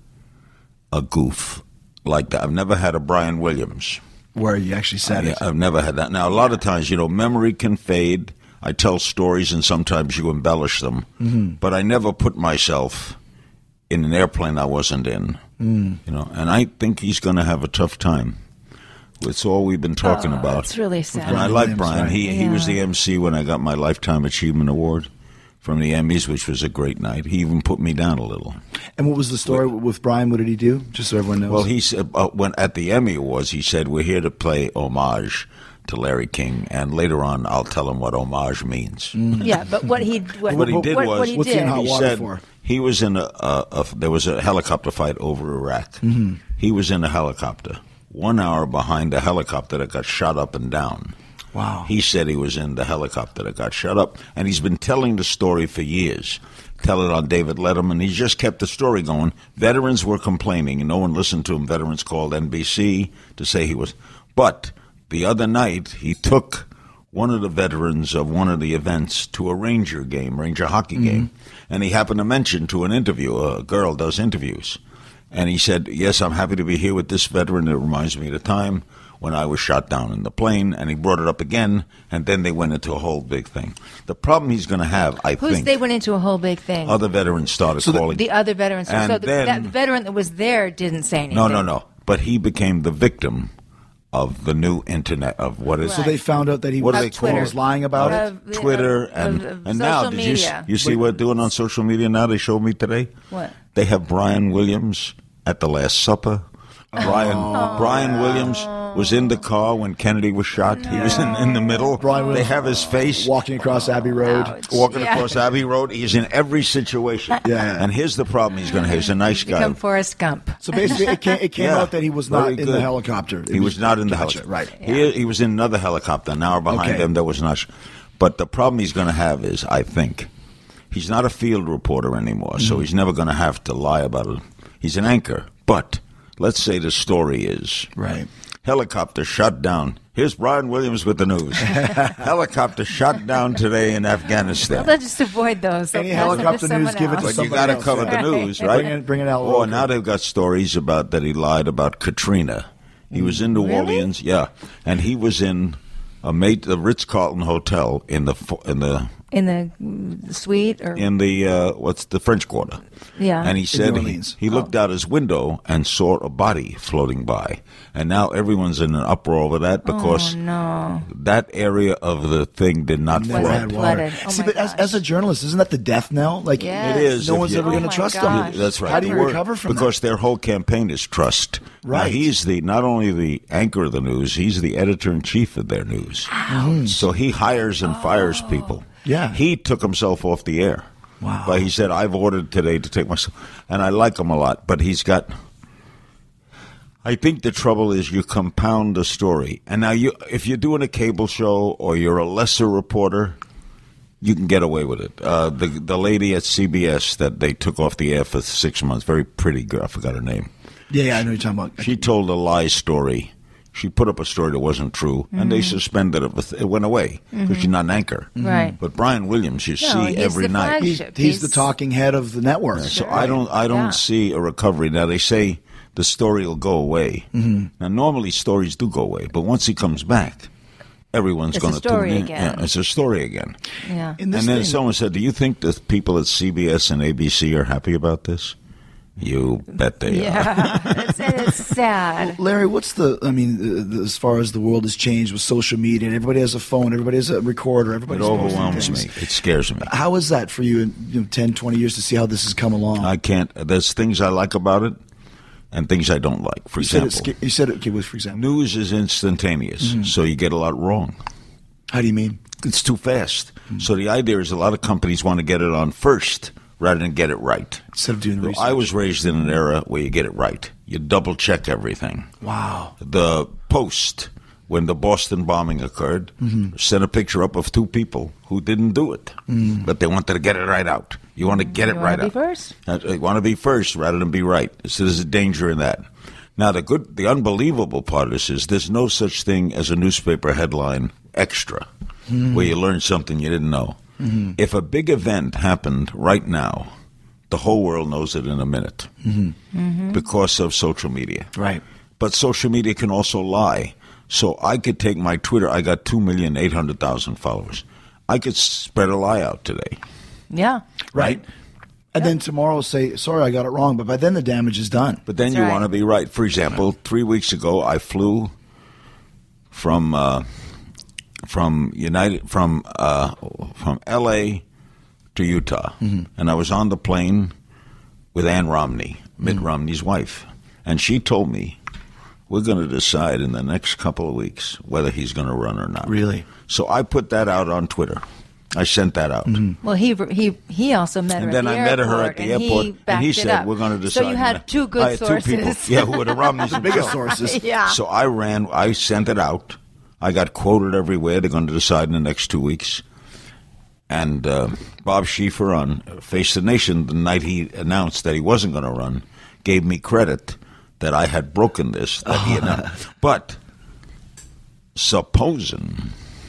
a goof like that. I've never had a Brian Williams. Where you actually said I, it. I've never had that. Now, a lot of times, you know, memory can fade. I tell stories, and sometimes you embellish them. Mm-hmm. But I never put myself in an airplane I wasn't in. Mm. You know, and I think he's going to have a tough time. It's all we've been talking Oh, about. that's really sad. And I Brian like Williams, Brian. right. He he was Yeah. the M C when I got my Lifetime Achievement Award from the Emmys, which was a great night. He even put me down a little. And what was the story with Brian? What did he do? Just so everyone knows. Well, he said uh, when at the Emmy Awards, he said, "We're here to play homage to Larry King," and later on, I'll tell him what homage means. Yeah, but what he what, What he did what, was- what he What's he did. in hot he water said, for? He was in a, a, a there was a helicopter fight over Iraq. Mm-hmm. He was in a helicopter, one hour behind a helicopter that got shot up and down. Wow. He said he was in the helicopter that got shot up, and he's been telling the story for years. Tell it on David Letterman. He just kept the story going. Veterans were complaining, and no one listened to him. Veterans called N B C to say he was. But the other night, he took one of the veterans of one of the events to a Ranger game, Ranger hockey Mm-hmm. game, and he happened to mention to an interview, a girl does interviews, and he said, yes, I'm happy to be here with this veteran. It reminds me of the time when I was shot down in the plane, and he brought it up again, and then they went into a whole big thing. The problem he's going to have, I Who's think, they went into a whole big thing? other veterans started So the- calling. The other veterans. And so the, then- that veteran that was there didn't say anything. no, no, no. But he became the victim of the new internet, of what is So Right. they found out that he What do was, they call he it? was lying about it. Of- Twitter of- and of- of and now social did you s- media. you see what they're doing on social media now? They showed me today. What? They have Brian Williams at the Last Supper. Brian Brian Williams was in the car when Kennedy was shot. He was in, in the middle. Brian they Williams have his face walking across Abbey Road. Ouch. walking Yeah. across Abbey Road. He's in every situation. Yeah. And here's the problem: he's going to. He's a nice guy. Become Forrest Gump. So basically, it came, it came Yeah. out that he was not Very in good. the helicopter. It He was not in the gotcha, helicopter. Right. He, he was in another helicopter an hour behind Okay. them that was not. But the problem he's going to have is, I think, he's not a field reporter anymore, Mm-hmm. so he's never going to have to lie about it. He's an anchor. But let's say the story is Right. helicopter shot down. Here's Brian Williams with the news. Helicopter shot down today in Afghanistan. Well, they'll just avoid those. They'll Any pass them to helicopter news, someone give it to else. But you somebody got to else, cover yeah. the news, right? Bring it- bring it out Oh, local. now they've got stories about that he lied about Katrina. He was in New Really? Orleans, yeah, and he was in a mate, the Ritz Carlton Hotel in the fo- in the In the mm, suite or in the uh, what's the French Quarter. Yeah. And he In said New he, Orleans. he looked out his window and saw a body floating by, and now everyone's in an uproar over that because oh, no. that area of the thing did not Never flood. had water. Flooded. Oh See, my but as, gosh. as a journalist, isn't that the death knell? Like, Yes. It is. no if one's you- ever Oh going to my trust gosh. him. That's right. How do you We're- recover from because that? their whole campaign is trust. Now, Right. he's the not only the anchor of the news, he's the editor in chief of their news. So he hires and fires people. Yeah. He took himself off the air. Wow. But he said, I've ordered today to take myself. And I like him a lot. But he's got. I think the trouble is you compound the story. And now, you, if you're doing a cable show or you're a lesser reporter, you can get away with it. Uh, the the lady at C B S that they took off the air for six months, very pretty girl, I forgot her name. Yeah, yeah, I know what you're talking about. She told a lie story. She put up a story that wasn't true, and they suspended it. With, it went away because she's not an anchor. Right. But Brian Williams, you No, see he's every the night. He's, flagship. he's the talking head of the network. So I don't, I don't Yeah. see a recovery. Now they say the story will go away. Mm-hmm. Now normally stories do go away, but once he comes back, everyone's It's going a to story tune in. again. Yeah, it's a story again. Yeah. In this And then thing- someone said, "Do you think the people at C B S and A B C are happy about this?" You bet they are. Yeah. it's, it's sad. Larry, what's the? I mean, the, the, as far as the world has changed with social media, and everybody has a phone, everybody has a recorder, It everybody's posting overwhelms me. things. It scares me. How is that for you in you know, ten, twenty years to see how this has come along? I can't. There's things I like about it, and things I don't like. For you said example, it's, you said it. Okay, well, for example, news is instantaneous, so you get a lot wrong. how do you mean? It's too fast. So the idea is a lot of companies want to get it on first rather than get it right. Instead of doing the So research. I was raised in an era where you get it right. You double check everything. Wow. The Post, when the Boston bombing occurred, Mm-hmm. sent a picture up of two people who didn't do it, but they wanted to get it right out. You want to get it You right wanna be out. first? Uh, You want to be first rather than be right. So there's a danger in that. Now, the good, the unbelievable part of this is there's no such thing as a newspaper headline extra, where you learn something you didn't know. If a big event happened right now, the whole world knows it in a minute because of social media. Right. But social media can also lie. So I could take my Twitter. I got two million eight hundred thousand followers. I could spread a lie out today. Yeah. Right. And then tomorrow say, sorry, I got it wrong. But by then the damage is done. But then That's you right. want to be right. For example, three weeks ago, I flew from uh, from United from uh, from L A to Utah, and I was on the plane with Ann Romney, Mitt Romney's wife, and she told me, "We're going to decide in the next couple of weeks whether he's going to run or not." Really? So I put that out on Twitter. I sent that out. Mm-hmm. Well, he he he also met her And at then the I airport. met her at the and airport, he and backed he it said, up. "We're going to decide." So you had two good I had sources. Two people. Yeah, who were the Romneys? The biggest sources. Yeah. So I ran. I sent it out. I got quoted everywhere. They're going to decide in the next two weeks. And uh, Bob Schieffer on Face the Nation, the night he announced that he wasn't going to run, gave me credit that I had broken this. That he announced. But supposing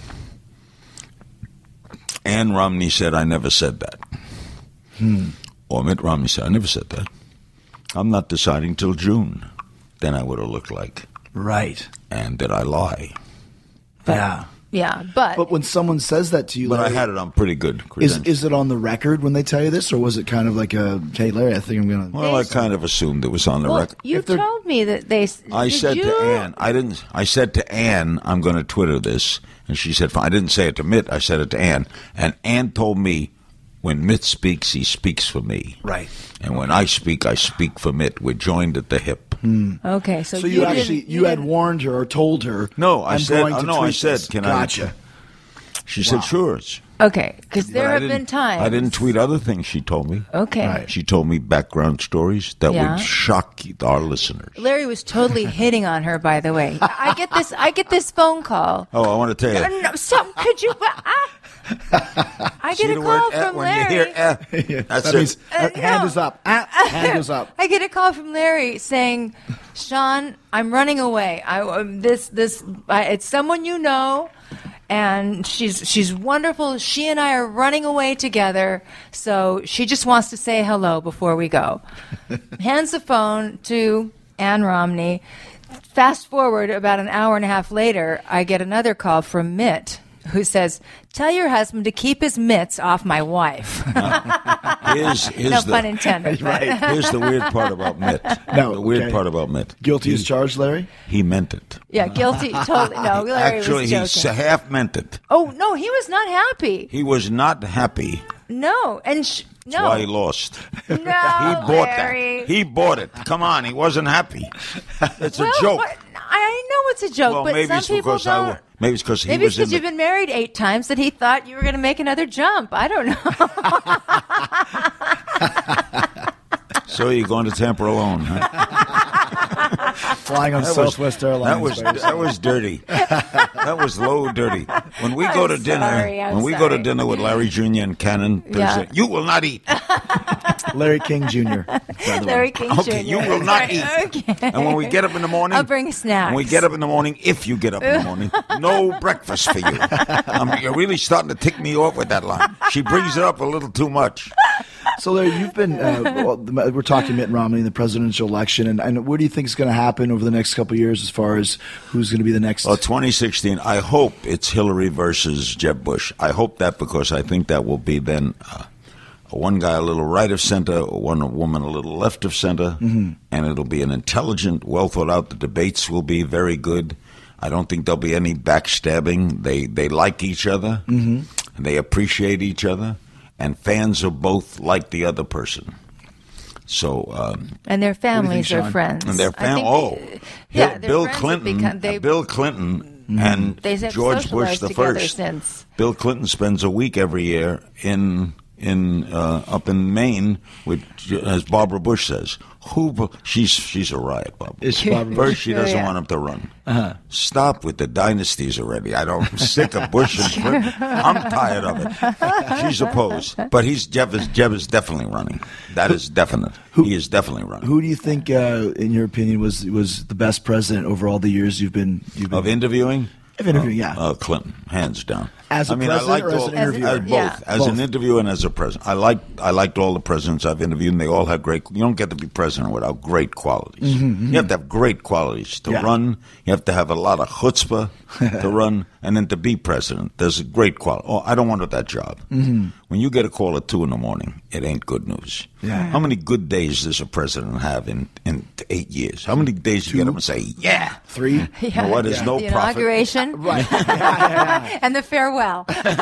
Ann Romney said, I never said that. Hmm. Or Mitt Romney said, I never said that. I'm not deciding till June. Then I would have looked like. Right. And did I lie? Yeah. Yeah, but But when someone says that to you, But I Larry, had it on pretty good is credentials. is it on the record when they tell you this, or was it kind of like a, hey, Larry, I think I'm going to... Well, I kind of assumed it was on the well, record. you If they're- told me that they. I did said you? to Ann, I didn't. I said to Ann, I'm going to Twitter this, and she said, "Fine." I didn't say it to Mitt. I said it to Ann, and Ann told me, when Mitt speaks, he speaks for me, Right. and when I speak, I speak for Mitt. We're joined at the hip. Okay, so, So you, didn't- actually you had didn't- warned her or told her. No, I I'm said- Going oh, to no, I tweet said, this. "Can I-" gotcha. She said, "Sure." Okay, because But there I have didn't- been times. I didn't tweet other things she told me. Okay. Right. She told me background stories that Yeah. would shock our listeners. Larry was totally hitting on her. By the way, I get this. I get this phone call. Oh, I want to tell Uh, you. no, stop! Could you? Ah. I See get a the call word eh, from when Larry. you hear eh, that's That it. means uh, Uh, hand no. is up. Ah, hand goes up. I get a call from Larry saying, "Sean, I'm running away. I um, this this I, it's someone you know, and she's she's wonderful. She and I are running away together. So she just wants to say hello before we go." Hands the phone to Ann Romney. Fast forward about an hour and a half later, I get another call from Mitt, who says, "Tell your husband to keep his mitts off my wife." Here's, here's No the, pun intended. but- Here's the weird part about Mitt. No, the weird okay. part about Mitt. Guilty he, as charged, Larry? He meant it. Yeah, guilty. Totally. No, Larry Actually, was he joking. s- half meant it. Oh no, he was not happy. He was not happy. No, and sh- That's no, why he lost. no, He bought Larry. that. He bought it. Come on, he wasn't happy. It's well, a joke. what- I know it's a joke, well, but maybe some it's people because I don't. wa- maybe it's because he Maybe it's was in because the, you've been married eight times that he thought you were going to make another jump. I don't know. So you're going to Tampa alone, huh? Flying on That was- Southwest Airlines. That was Larry. that was dirty. That was low dirty. When we go to I'm dinner, sorry, I'm when we go to sorry. dinner with Larry Junior and Cannon Thursday, Yeah. you will not eat. Larry King Junior by the way. Larry King Okay, Junior you will not Right, eat. Okay. And when we get up in the morning, I'll bring snacks. When we get up in the morning, if you get up in the morning, no breakfast for you. Um, you're really starting to tick me off with that line. She brings it up a little too much. So, Larry, you've been, uh, well, the- we're talking Mitt Romney in the presidential election, and, and what do you think is going to happen over the next couple of years as far as who's going to be the next? Well, twenty sixteen, I hope it's Hillary versus Jeb Bush. I hope that because I think that will be then uh, one guy a little right of center, one woman a little left of center, Mm-hmm. and it'll be an intelligent, well thought out. The debates will be very good. I don't think there'll be any backstabbing. They they like each other, Mm-hmm. and they appreciate each other, and fans of both like the other person. So, um, And their families think, are Sean? friends. and their I fam- think- oh, yeah, Hill- their Bill friends have Clinton, become- they- uh, Bill Clinton, and They have George Bush socialized the together first. since. Bill Clinton spends a week every year in in uh, up in Maine with, as Barbara Bush says, who bu- she's she's a riot, Barbara. Is she Barbara First, Bush? she doesn't Yeah. want him to run. Uh-huh. Stop with the dynasties already. I don't. I'm sick of Bush and Clinton. I'm tired of it. She's opposed, but he's Jeb is Jeb is definitely running. That is definite. he is definitely running. Who do you think, uh, in your opinion, was was the best president over all the years you've been you've been Of interviewing? Of interviewing, yeah. Uh, Clinton, hands down. As a I mean, president I liked or as all, an interviewer? As both, Yeah. as Both. an interviewer and as a president. I liked I liked all the presidents I've interviewed, and they all had great. You don't get to be president without great qualities. Mm-hmm, You have to have great qualities to Yeah. run. You have to have a lot of chutzpah to run, and then to be president. There's a great quality. Oh, I don't want that job. Mm-hmm. When you get a call at two in the morning, it ain't good news. Yeah. How many good days does a president have in, in eight years? How many days do you get up and say, yeah? three. You know what? There's no the profit. inauguration Right. and the farewell.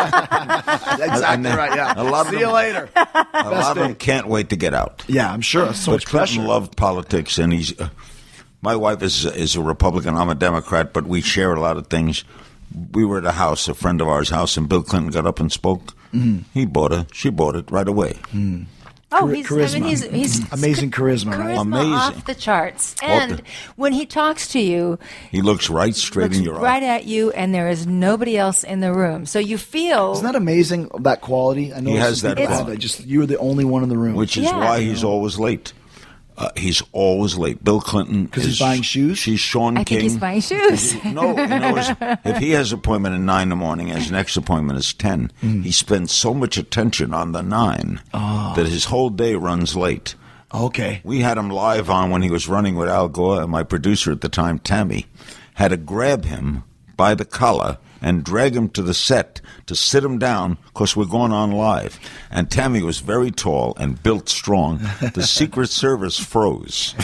Exactly right. Yeah. A lot of See them- you later. A lot of day. them can't wait to get out. Yeah, I'm sure. So but much pressure. Clinton loved politics, and he's. Uh, my wife is is a Republican. I'm a Democrat, but we share a lot of things. We were at a house, a friend of ours' house, and Bill Clinton got up and spoke. Mm-hmm. He bought her. She bought it right away. Mm. Oh, he's, charisma. I mean, he's, he's amazing charisma, right? charisma Amazing. off the charts. And the- when he talks to you, He looks right straight looks in your right eye. at you, and there is nobody else in the room. So you feel Isn't that amazing, that quality? I know He some has that people have quality. it. Just you're the only one in the room. Which is Yeah. why he's always late. Uh, he's always late. Bill Clinton 'Cause is he's buying shoes? She's Sean I King. think he's buying shoes. No, in other words, if he has an appointment at nine in the morning, his next appointment is ten. Mm. He spends so much attention on the nine that his whole day runs late. Okay. We had him live on when he was running with Al Gore, and my producer at the time, Tammy, had to grab him by the collar and drag him to the set to sit him down because we're going on live. And Tammy was very tall and built strong. The Secret Service froze.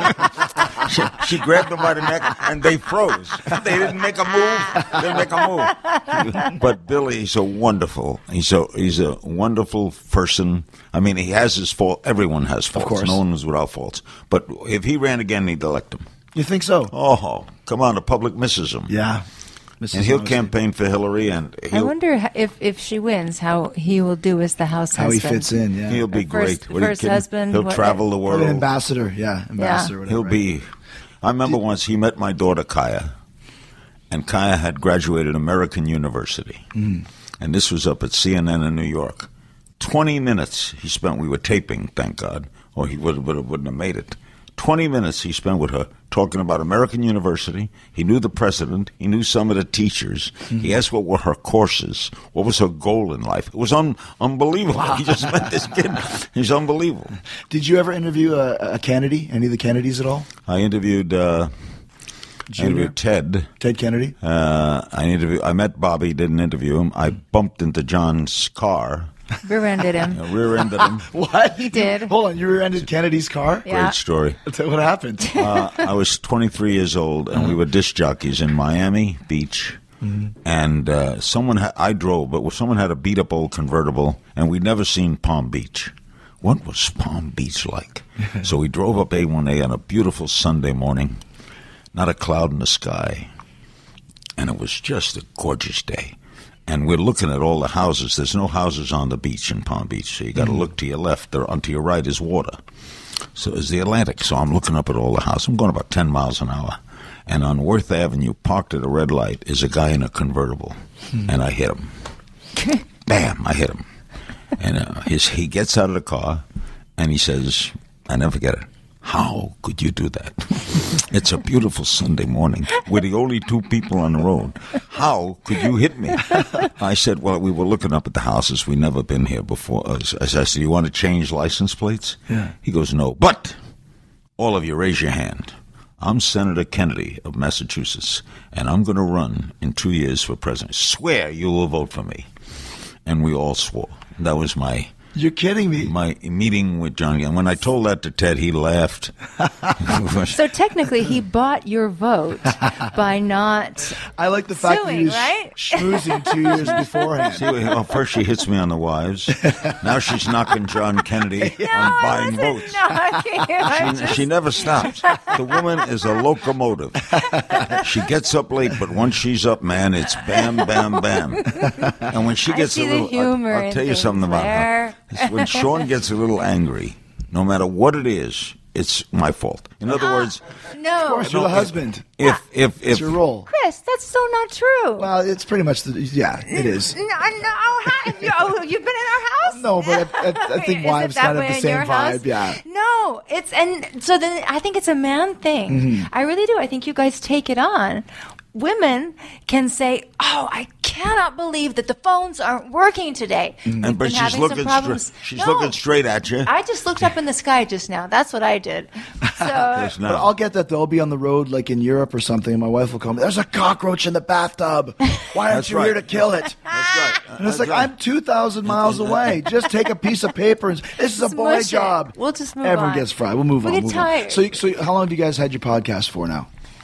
she, she grabbed him by the neck, and they froze. They didn't make a move. They didn't make a move. But Billy, he's a wonderful. He's a he's a wonderful person. I mean, he has his fault. Everyone has faults. course. No one is without faults. But if he ran again, they'd elect him. You think so? Oh, come on. The public misses him. Yeah. Missus And he'll Honesty. campaign for Hillary, and I he'll, wonder h- if, if she wins, how he will do as the house How he husband. fits in, yeah. he'll be First- great. What are you first kidding? husband, He'll what- travel the Or world. an ambassador, yeah. Ambassador, whatever. He'll right? be. I remember once he met my daughter Kaya, and Kaya had graduated American University, Mm. and this was up at C N N in New York. Twenty minutes he spent. We were taping, thank God, or he would would wouldn't have made it. Twenty minutes he spent with her talking about American University. He knew the president. He knew some of the teachers. Mm-hmm. He asked what were her courses, what was her goal in life. It was un- unbelievable. He just met this kid. He's unbelievable. Did you ever interview a, a Kennedy? Any of the Kennedys at all? I interviewed. Uh, I Junior? interviewed Ted. Ted Kennedy? Uh, I interview. I met Bobby. Didn't interview him. I bumped into John's car. Rear-ended him. I rear-ended him. What? He did. Hold on, you rear-ended Kennedy's car? Yeah. Great story. What happened? Uh, I was twenty-three years old, and we were disc jockeys in Miami Beach. And uh, someone, ha- I drove, but someone had a beat-up old convertible, and we'd never seen Palm Beach. What was Palm Beach like? So we drove up A one A on a beautiful Sunday morning, not a cloud in the sky, and it was just a gorgeous day. And we're looking at all the houses. There's no houses on the beach in Palm Beach, so you got to look to your left. There, on to your right is water. So it's the Atlantic. So I'm looking up at all the houses. I'm going about ten miles an hour. And on Worth Avenue, parked at a red light, is a guy in a convertible. And I hit him. Bam, I hit him. And uh, his, he gets out of the car, and he says, I never forget it, how could you do that? It's a beautiful Sunday morning. We're the only two people on the road. How could you hit me? I said, well, we were looking up at the houses. We'd never been here before. I said, you want to change license plates? Yeah. He goes, no. But all of you, raise your hand. I'm Senator Kennedy of Massachusetts, and I'm going to run in two years for president. Swear you will vote for me. And we all swore. That was my... You're kidding me. My meeting with John. And when I told that to Ted, he laughed. So technically, he bought your vote by not. I like the fact that he suing, was right? schmoozing two years beforehand. See, well, first she hits me on the wives. Now she's knocking John Kennedy No, on I buying wasn't votes. knocking you. I She, just- she never stops. The woman is a locomotive. She gets up late, but once she's up, man, it's bam, bam, bam. And when she I gets see a the little, humor I'll, I'll in tell you things something about there. her. It's when Sean gets a little angry, no matter what it is, it's my fault. In other words, No. Of course, you're the husband. if if It's if your role. Chris, that's so not true. Well, it's pretty much the. Yeah, it is. No, no, how, you, oh, you've been in our house? No, but I, I, I think Is it wives that kind of way the in same your house? vibe. Yeah. No, it's and so then I think it's a man thing. Mm-hmm. I really do. I think you guys take it on. Women can say, "Oh, I cannot believe that the phones aren't working today." We've and been but she's having some looking problems. straight. She's No, looking straight at you. I just looked up in the sky just now. That's what I did. So Yes, no. But I'll get that. They'll be on the road, like in Europe or something, and my wife will call me. There's a cockroach in the bathtub. Why aren't That's you right. here to kill it? That's right. And it's That's like, right. I'm two thousand miles away. Just take a piece of paper and this is a boy Smush it. job. We'll just move Everyone on. gets fried. We'll move We on. get move tired. On. So, so how long do you guys had your podcast for now?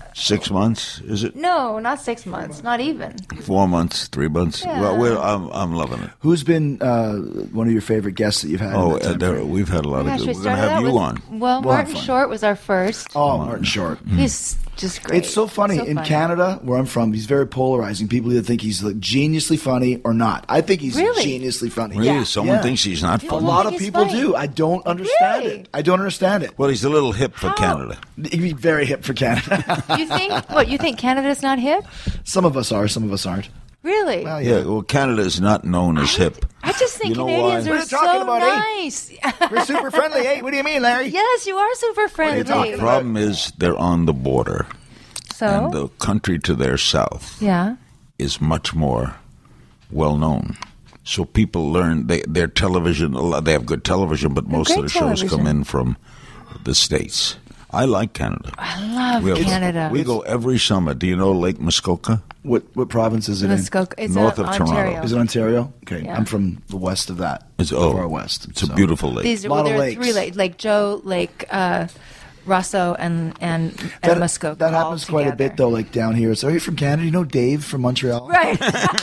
Six months, is it? No, not six months. Not even. Four months, three months. Yeah. Well, we're, I'm, I'm loving it. Who's been uh, one of your favorite guests that you've had? Oh, in that uh, time there, frame? we've had a lot Gosh, of we good. We're going to started have out you with- on. Well, We'll have Martin fun. Short was our first. Oh, Martin Short. He's just great. It's so funny. So in funny. Canada, where I'm from, he's very polarizing. People either think he's like geniusly funny or not. I think he's Really? geniusly funny. Really? Yeah. Someone Yeah. thinks he's not A funny? lot of think he's people funny. do. I don't understand Really? it. I don't understand it. Well, he's a little hip for How? Canada. He'd be very hip for Canada. You think what? You think Canada's not hip? Some of us are. Some of us aren't. Really? Well, Yeah, well, Canada is not known as hip. I just think You know Canadians why? are What are you talking so about, eh? nice. We're super friendly, eh? What do you mean, Larry? Yes, you are super friendly. The problem is they're on the border, So and the country to their south yeah. is much more well known. So people learn they, their television. a lot- They have good television, but most of great the shows come television. in from the States. I like Canada. I love We have- Canada. We go every summer. Do you know Lake Muskoka? What what province is it in? Muskoka. It's North uh, of Toronto. Ontario. Is it Ontario? Okay, Yeah. I'm from the west of that. It's the oh, far west. It's a so. beautiful lake. These are, Lot well, of there are lakes. three lakes: Lake Joe, Lake uh, Russo, and and, and That, Muskoka. that all happens quite a bit, together. though. Like down here, so are you from Canada? You know Dave from Montreal? Right.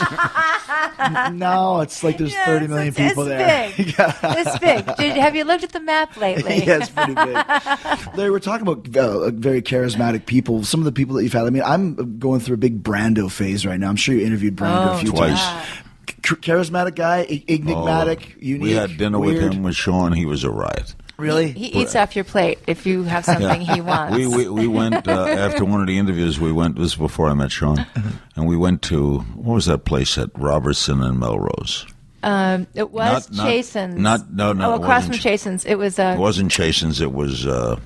No, it's like there's Yes, thirty million it's, people it's there. Big. It's big. Did, have you looked at the map lately? Yeah, it's pretty big. Larry, we're talking about uh, very charismatic people. Some of the people that you've had. I mean, I'm going through a big Brando phase right now. I'm sure you interviewed Brando Oh, a few Twice. times. Ch- Charismatic guy, e- enigmatic, Oh, unique. We had dinner weird. with him with Sean. He was a riot. Really? He eats off your plate if you have something he wants. We we, we went uh, after one of the interviews. We went. This was before I met Sean, and we went to what was that place at Robertson and Melrose? um, it was Not- not- Chasen's. not- no, no, Oh, it across from wasn't Chasen's. It was. Uh, It wasn't Chasen's. It was. Uh,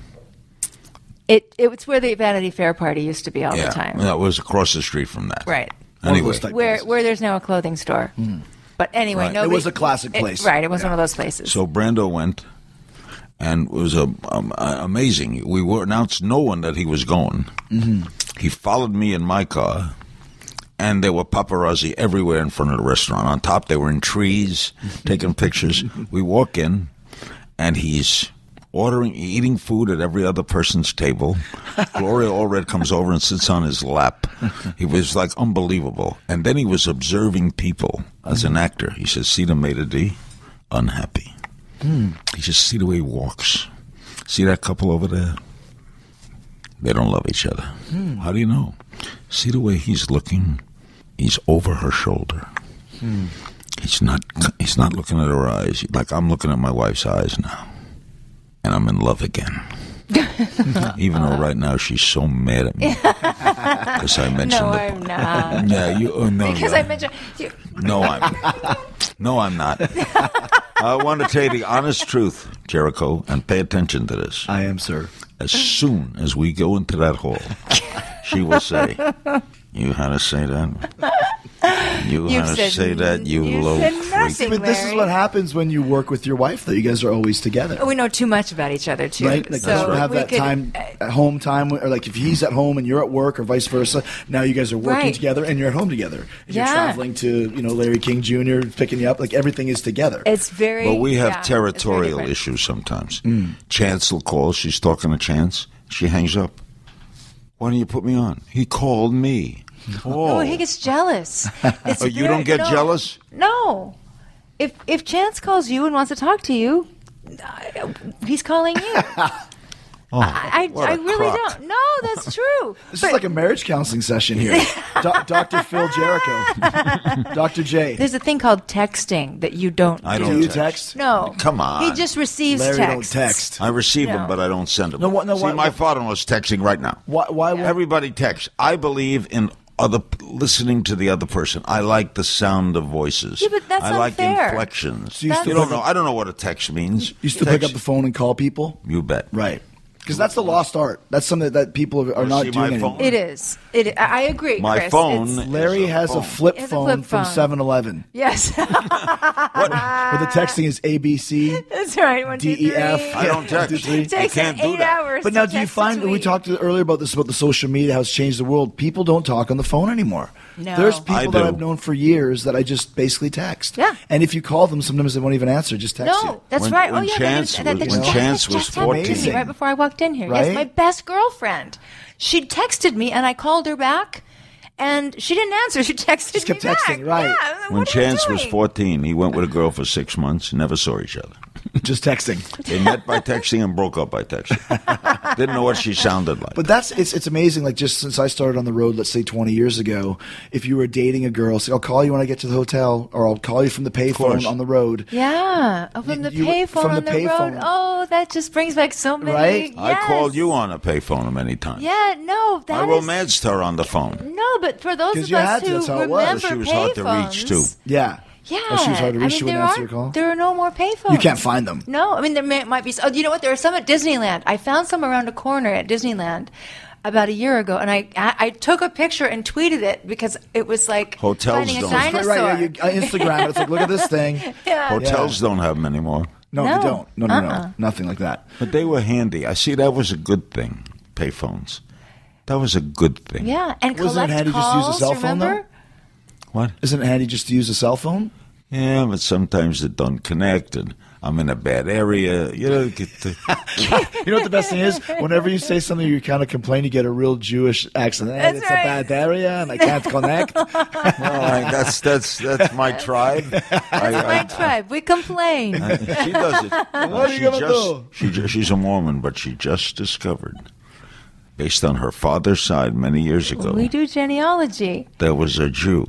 It it was where the Vanity Fair party used to be all yeah, the time. that was across the street from that. Right. Anyway, type Where places. where there's now a clothing store. But anyway, Right. nobody, It was a classic it- place. right. It was one of those places. so Brando went, and it was a, um, uh, amazing. We were announced no one that he was going. Mm-hmm. He followed me in my car, and there were paparazzi everywhere in front of the restaurant. On top, they were in trees taking pictures. We walk in, and he's ordering, eating food at every other person's table. Gloria Allred comes over and sits on his lap. He was like unbelievable. And then he was observing people as an actor. He says, "See the maitre d'? Unhappy." He says, "See the way he walks. See that couple over there? They don't love each other." How do you know? See the way he's looking? He's over her shoulder. He's not. He's not looking at her eyes like I'm looking at my wife's eyes now, and I'm in love again. Even though right now she's so mad at me because I mentioned no, the- I'm not. Yeah, you. Oh, no, Because no. I mentioned. You, No, I'm. No, I'm not. I want to tell you the honest truth, Jericho, and pay attention to this. I am, sir. As soon as we go into that hall, she will say, "You had to say that. You You've had to said- say that. You, you low said freak." nothing. But this is Larry. what happens when you work with your wife, though. You guys are always together. we know too much about each other too. Right? Like, so you have we that could, time, uh, at home time, or like if he's at home and you're at work, or vice versa. Now you guys are working Right. together and you're at home together. And You're Yeah. traveling to, you know, Larry King Junior picking you up. Like everything is together. It's very. But we have yeah, it's very territorial different. issues sometimes. Chance will call. She's talking to Chance. She hangs up. Why didn't you put me on? He called me. Oh, he gets jealous. It's Oh, you very- don't get no, jealous? No. If if Chance calls you and wants to talk to you, uh, he's calling you. Oh, I, what I a really crock. don't. No, that's true. This But is like a marriage counseling session here. Do- Doctor Phil Jericho. Doctor J. there's a thing called texting that you don't I do. don't Do you text. text? No. Come on. He just receives Larry texts. don't text. I receive No. them, but I don't send them. No, what- no, See, what- my father-in-law's texting right now. Why? Why? won't- Everybody texts. I believe in other listening to the other person. I like the sound of voices. Yeah, but that's I like unfair. inflections. So you you still don't pick know. up- I don't know what a text means. You still pick up the phone and call people? You bet. Right. Because that's the lost art. That's something that people are Wanna not see doing my anymore. phone? It is. It. I I agree. My Chris. phone- It's- Larry It's a has a phone. flip It has a phone flip from phone. seven eleven. yes. Where the texting is A B C, That's right. One, two, D E F. three. I don't text. Two, three. It takes can't do eight that. hours. But to now, do you text a find, we tweet. talked earlier about this, about the social media, how it's changed the world. People don't talk on the phone anymore. No. There's I people that do. I've known for years that I just basically text. Yeah. And if you call them, sometimes they won't even answer, just text No, you. that's When- right. when oh yeah, Chance that, that, was- that, when that, Chance that was just happened to me fourteen. right before I walked walked in here. Right? Yes, my best girlfriend. She texted me, and I called her back, and she didn't answer. She texted Just kept me texting, back. right. Yeah, When what are you Chance was doing? fourteen, he went with a girl for six months, never saw each other. Just texting. They met by texting and broke up by texting. Didn't know what she sounded like. But that's it's it's amazing. Like just since I started on the road, let's say twenty years ago, if you were dating a girl, say I'll call you when I get to the hotel, or I'll call you from the payphone course. on the road. Yeah, oh, from You- the you- payphone from on the the, payphone. road. Oh, that just brings back so many. Right? I Yes. called you on a payphone many times. Yeah, no, I that is romanced her on the phone. no, but for those 'Cause of you us had to, who that's how it was. remember She was hard to reach, payphones- too. Yeah. Yeah, Oh, she was hard to reach. I She mean, wouldn't there answer are, your call. There are no more payphones. You can't find them. No, I mean there may, might be. Oh, you know what? There are some at Disneyland. I found some around a corner at Disneyland about a year ago, and I I, I took a picture and tweeted it because it was like Hotels finding a don't. Right, dinosaur. right. Yeah, you, uh, Instagram it. It's like, look at this thing. Yeah. Hotels don't have them anymore. No, No. they don't. No, no, Uh-uh. no. Nothing like that. But they were handy. I see that was a good thing, payphones. That was a good thing. Yeah, and Wasn't it collect handy just to use a calls. cell phone, though? remember? What? Isn't it handy just to use a cell phone? Yeah, but sometimes it don't connect, and I'm in a bad area. You know, get the, You know what the best thing is? Whenever you say something you kind of complain, you get a real Jewish accent. Hey, That's it's right. a bad area and I can't connect. well, I, that's that's that's my tribe. I, My tribe, we complain. She does it. What are you she gonna just, do? She ju- she's a Mormon, but she just discovered, based on her father's side many years ago, we do genealogy. there was a Jew.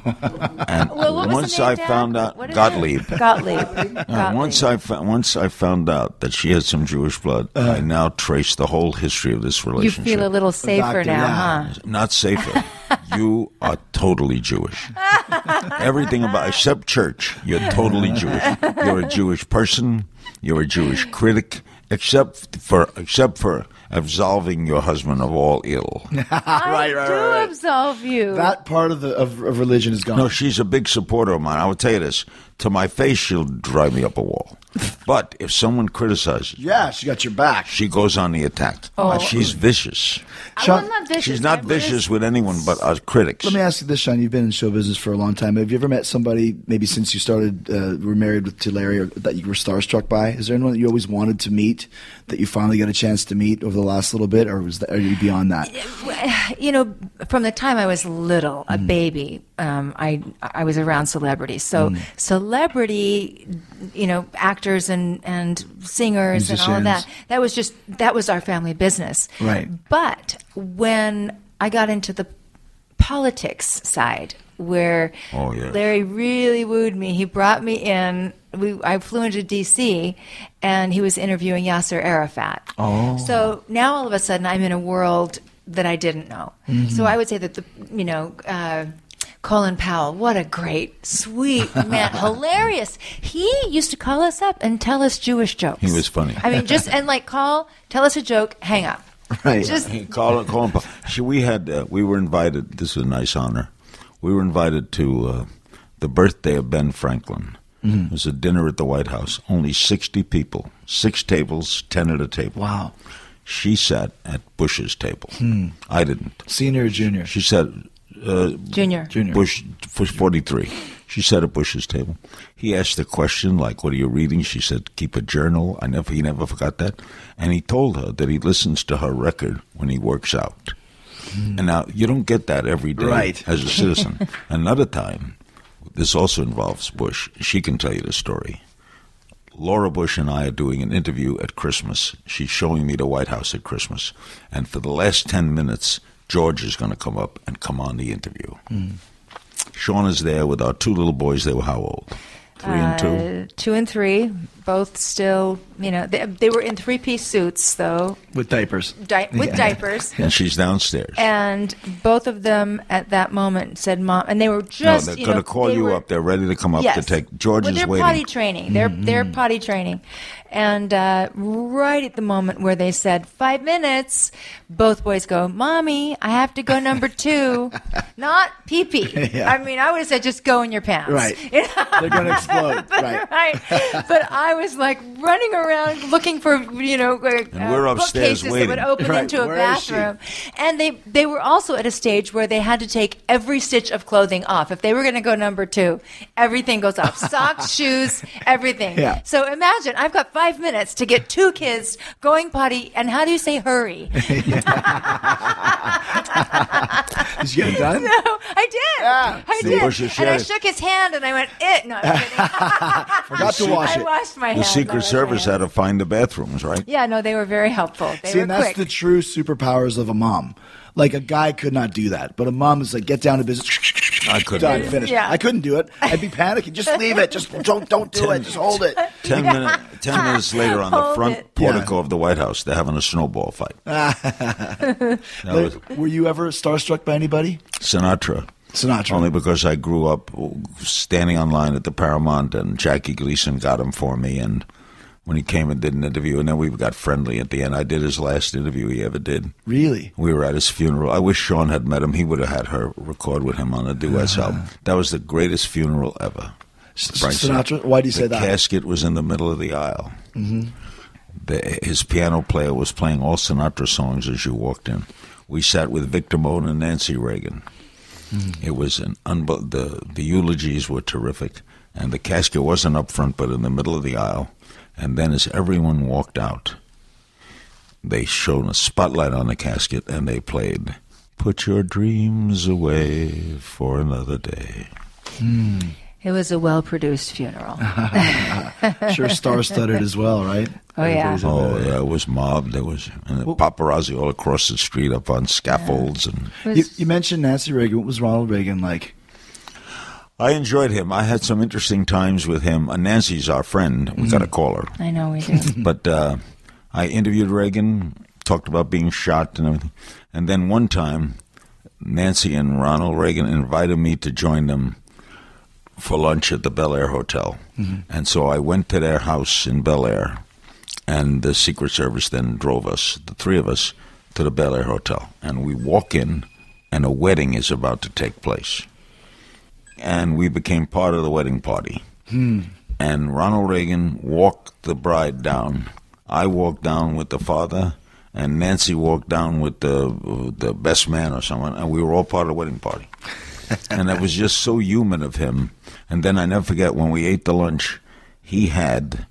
And Well, what was once the name, I Dad? found out What is Gottlieb. it? Gottlieb. Uh, Gottlieb. once I fa- once I found out that she had some Jewish blood, I now trace the whole history of this Uh-huh. you relationship. feel a little safer Doctor, now, yeah. huh? Not safer. You are totally Jewish. Everything about except church, you're totally Jewish. You're a Jewish person. You're a Jewish critic, except for except for absolving your husband of all ill. I Right, right, do right, right. absolve you. That part of the of, of religion is gone. No, she's a big supporter of mine. I will tell you this: to my face, she'll drive me up a wall. But if someone criticizes, Yeah, she got your back. she goes on the attack. Oh. Uh, she's vicious. Well, I'm not vicious. She's not I'm vicious just- with anyone but our critics. Let me ask you this, Sean. You've been in show business for a long time. Have you ever met somebody, maybe since you started, uh, were married with to Larry, or that you were starstruck by? Is there anyone that you always wanted to meet that you finally got a chance to meet over the last little bit, or was that, are you beyond that? You know, from the time I was little, Mm. a baby, um, I I was around celebrities. So Mm. celebrity, you know, actors and and singers and all of that. Musicians. That was just that was our family business. Right. But when I got into the politics side, where Oh, yeah. Larry really wooed me, he brought me in. We I flew into D C, and he was interviewing Yasser Arafat. Oh. So now all of a sudden I'm in a world that I didn't know. Mm-hmm. So I would say that the you know. Uh, Colin Powell, what a great, sweet man, hilarious. He used to call us up and tell us Jewish jokes. He was funny. I mean, just and like call, tell us a joke, hang up. Right. Just Hey, call, call him. She, we had uh, we were invited. This is a nice honor. We were invited to uh, the birthday of Ben Franklin. Mm-hmm. It was a dinner at the White House. Only sixty people, six tables, ten at a table. Wow. She sat at Bush's table. Hmm. I didn't. Senior or junior? She sat. Uh, Junior. Junior. Bush, Bush forty-three. She sat at Bush's table. He asked a question like, "What are you reading?" She said, "Keep a journal." I never, he never forgot that. And he told her that he listens to her record when he works out. And now you don't get that every day Right. as a citizen. Another time, this also involves Bush. She can tell you the story. Laura Bush and I are doing an interview at Christmas. She's showing me the White House at Christmas. And for the last ten minutes, George is going to come up and come on the interview. Mm. Sean is there with our two little boys. They were how old? Three and two? Uh, two and three, both still, you know, they, they were in three-piece suits, though, With diapers. di- with Yeah. diapers. And she's downstairs. And both of them at that moment said, "Mom," and they were no, just, they're you going know, to call they you were- up. They're ready to come up yes. to take. George well, is they're waiting. potty training. They're Mm-hmm. they're potty training, and uh, right at the moment where they said five minutes, both boys go, "Mommy, I have to go number two, not pee pee." Yeah. I mean, I would have said, "Just go in your pants." Right. They're going to explode. Right. Right. But I was like running around looking for, you know, uh, And we're upstairs bookcases that waiting. would open Right. into a Where is she? bathroom. And they they were also at a stage where they had to take every stitch of clothing off. If they were going to go number two, everything goes off. Socks, shoes, everything. Yeah. So imagine, I've got five minutes to get two kids going potty. And how do you say hurry? Did you get it done? No, I did. Yeah. I See? did. Bush is And I shared. shook his hand, and I went, "It." No, I'm kidding. Forgot to wash I it. washed my The hands. I Secret washed my Service hands. had to find the bathrooms, right? Yeah, no, they were very helpful. They See, were and that's quick. the true superpowers of a mom. Like, a guy could not do that, but a mom is like, get down to business. I couldn't Done, do it. finished. Yeah. I couldn't do it. I'd be panicking. Just leave it. Just don't don't do it. Just hold it. Ten, minute, ten minutes later, on the Hold front it. portico of the White House, they're having a snowball fight. That was Like, were you ever starstruck by anybody? Sinatra. Sinatra. Only because I grew up standing on line at the Paramount, and Jackie Gleason got him for me. And when he came and did an interview, and then we got friendly at the end. I did his last interview he ever did. Really? We were at his funeral. I wish Sean had met him. He would have had her record with him on a duets album. That was the greatest funeral ever. Frank Sinatra? Why do you say the that? casket was in the middle of the aisle. Mm-hmm. The, his piano player was playing all Sinatra songs as you walked in. We sat with Victor Moan and Nancy Reagan. Mm. It was an unbe- the the eulogies were terrific, and the casket wasn't up front but in the middle of the aisle. And then as everyone walked out, they shone a spotlight on the casket and they played "Put Your Dreams Away for Another Day." Mm. It was a well-produced funeral. Sure, star-studded as well, right? Oh, yeah. Everybody's Oh, over there. yeah, it was mobbed. There was and the paparazzi all across the street up on scaffolds. And It You, was- you mentioned Nancy Reagan. What was Ronald Reagan like? I enjoyed him. I had some interesting times with him. Uh, Nancy's our friend. We got to call her. I know we do. But uh, I interviewed Reagan, talked about being shot and everything. And then one time, Nancy and Ronald Reagan invited me to join them for lunch at the Bel Air Hotel. Mm-hmm. And so I went to their house in Bel Air, and the Secret Service then drove us, the three of us, to the Bel Air Hotel. And we walk in, and a wedding is about to take place. And we became part of the wedding party. Hmm. And Ronald Reagan walked the bride down. I walked down with the father, and Nancy walked down with the the best man or someone, and we were all part of the wedding party. And it was just so human of him. And then I never forget, when we ate the lunch, he had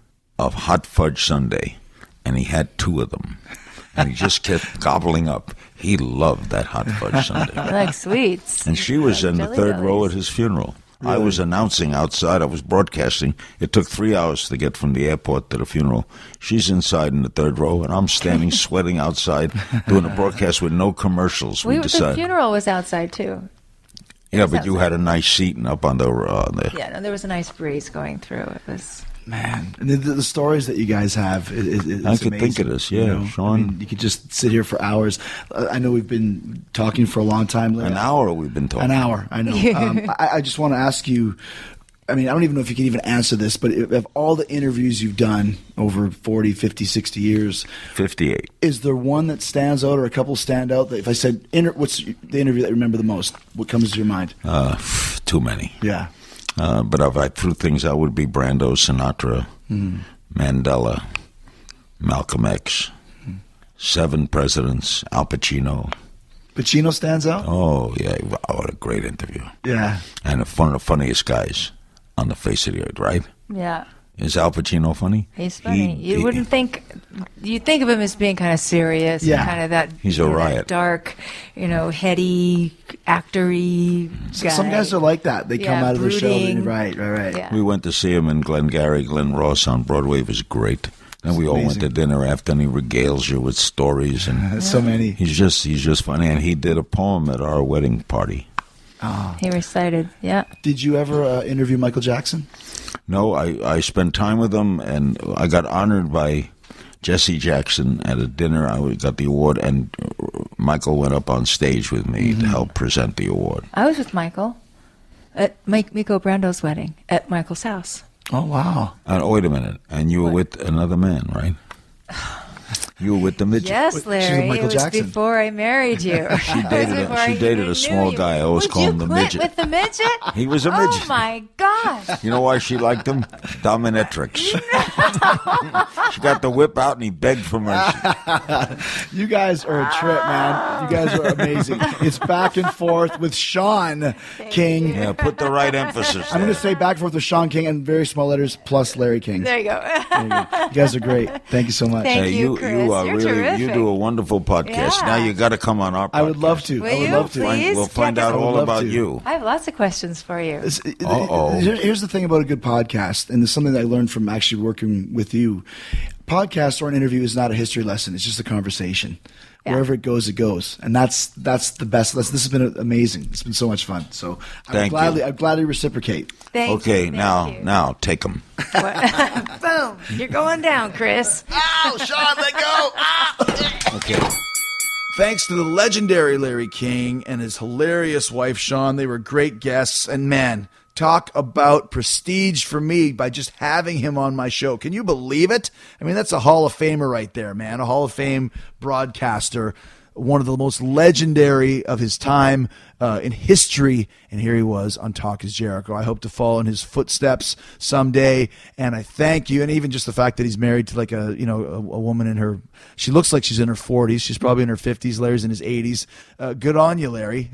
a hot fudge sundae, and he had two of them. And he just kept gobbling up. He loved that hot fudge sundae. I like sweets. And she was in the Jelly third row bellies. at his funeral. I was announcing outside. I was broadcasting. It took three hours to get from the airport to the funeral. She's inside in the third row, and I'm standing sweating outside doing a broadcast with no commercials. We, We the decided. funeral was outside, too. Yeah, but you had a nice seat and up on the uh, the. Yeah, no, there was a nice breeze going through. It was... Man, and the, the stories that you guys have is, is, is I could amazing, think of this, yeah, you know? Sean. I mean, you could just sit here for hours. Uh, I know we've been talking for a long time. Larry. An hour we've been talking. An hour, I know. um, I, I just want to ask you, I mean, I don't even know if you can even answer this, but if, of all the interviews you've done over forty, fifty, sixty years, fifty-eight. is there one that stands out or a couple stand out? That if I said, inter- what's the interview that you remember the most? What comes to your mind? Uh, too many. Yeah. Uh, but if I threw things out, would be Brando, Sinatra, Mm. Mandela, Malcolm X, Mm. Seven Presidents, Al Pacino. Pacino stands out? Oh, yeah. Wow, what a great interview. Yeah. And one of the funniest guys on the face of the earth, right? Yeah. Is Al Pacino funny? He's funny. He- you he- wouldn't think, you'd think of him as being kind of serious, Yeah. and kind of that. He's a you know, that riot. dark, you know, heady, actory guy. Some guys are like that. They come Yeah, out of their shell. brooding. and- Right, right, right. Yeah. We went to see him in Glengarry, Glen Ross on Broadway. It was great. Then we all went amazing. to dinner after, and he regales you with stories, and There's so many. he's just he's just funny. And he did a poem at our wedding party. He recited, yeah. Did you ever uh, interview Michael Jackson? No, I, I spent time with him, and I got honored by Jesse Jackson at a dinner. I got the award, and Michael went up on stage with me Mm-hmm. to help present the award. I was with Michael at Mike Miko Brando's wedding at Michael's house. Oh, wow. And wait a minute, and you were What? with another man, right? You were with the midget. Yes, Larry. Michael it was Jackson. before I married you. She dated, a, she dated a small guy. I always Would call you him the quit midget. with the midget? He was a midget. Oh, my gosh. You know why she liked him? Dominatrix. She got the whip out and he begged from her. You guys are a trip, man. You guys are amazing. It's back and forth with Sean King. Yeah, put the right emphasis. I'm going to say back and forth with Sean King and very small letters plus Larry King. There you go. There you go. You guys are great. Thank you so much. Thank Hey, you, you, Chris. you are You're really terrific. you do a wonderful podcast. Yeah. Now you got to come on our podcast. I would love to. Will I would you, love to. please? Find- we'll find Yeah, out I would all love about to. you. I have lots of questions for you. It's- it- Uh-oh. here- Here's the thing about a good podcast, and it's something that I learned from actually working with you. Podcast or an interview is not a history lesson. It's just a conversation. Yeah. Wherever it goes, it goes, and that's that's the best. That's, this has been amazing. It's been so much fun. So I Thank you. gladly, I gladly reciprocate. Thank Okay, you, thank now you. now take them. Boom. You're going down, Chris. Oh, Sean, let go. Okay. Thanks to the legendary Larry King and his hilarious wife, Sean. They were great guests. And man, talk about prestige for me by just having him on my show. Can you believe it? I mean, that's a Hall of Famer right there, man. A Hall of Fame broadcaster. One of the most legendary of his time uh, in history. And here he was on Talk is Jericho. I hope to follow in his footsteps someday. And I thank you. And even just the fact that he's married to like a, you know, a, a woman in her, she looks like she's in her forties. She's probably in her fifties. Larry's in his eighties. Uh, good on you, Larry.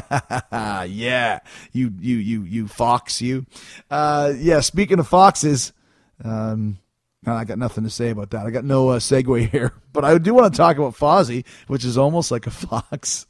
Yeah. You, you, you, you fox, you. Uh, yeah. Speaking of foxes, um, I got nothing to say about that. I got no uh, segue here. But I do want to talk about Fozzy, which is almost like a fox.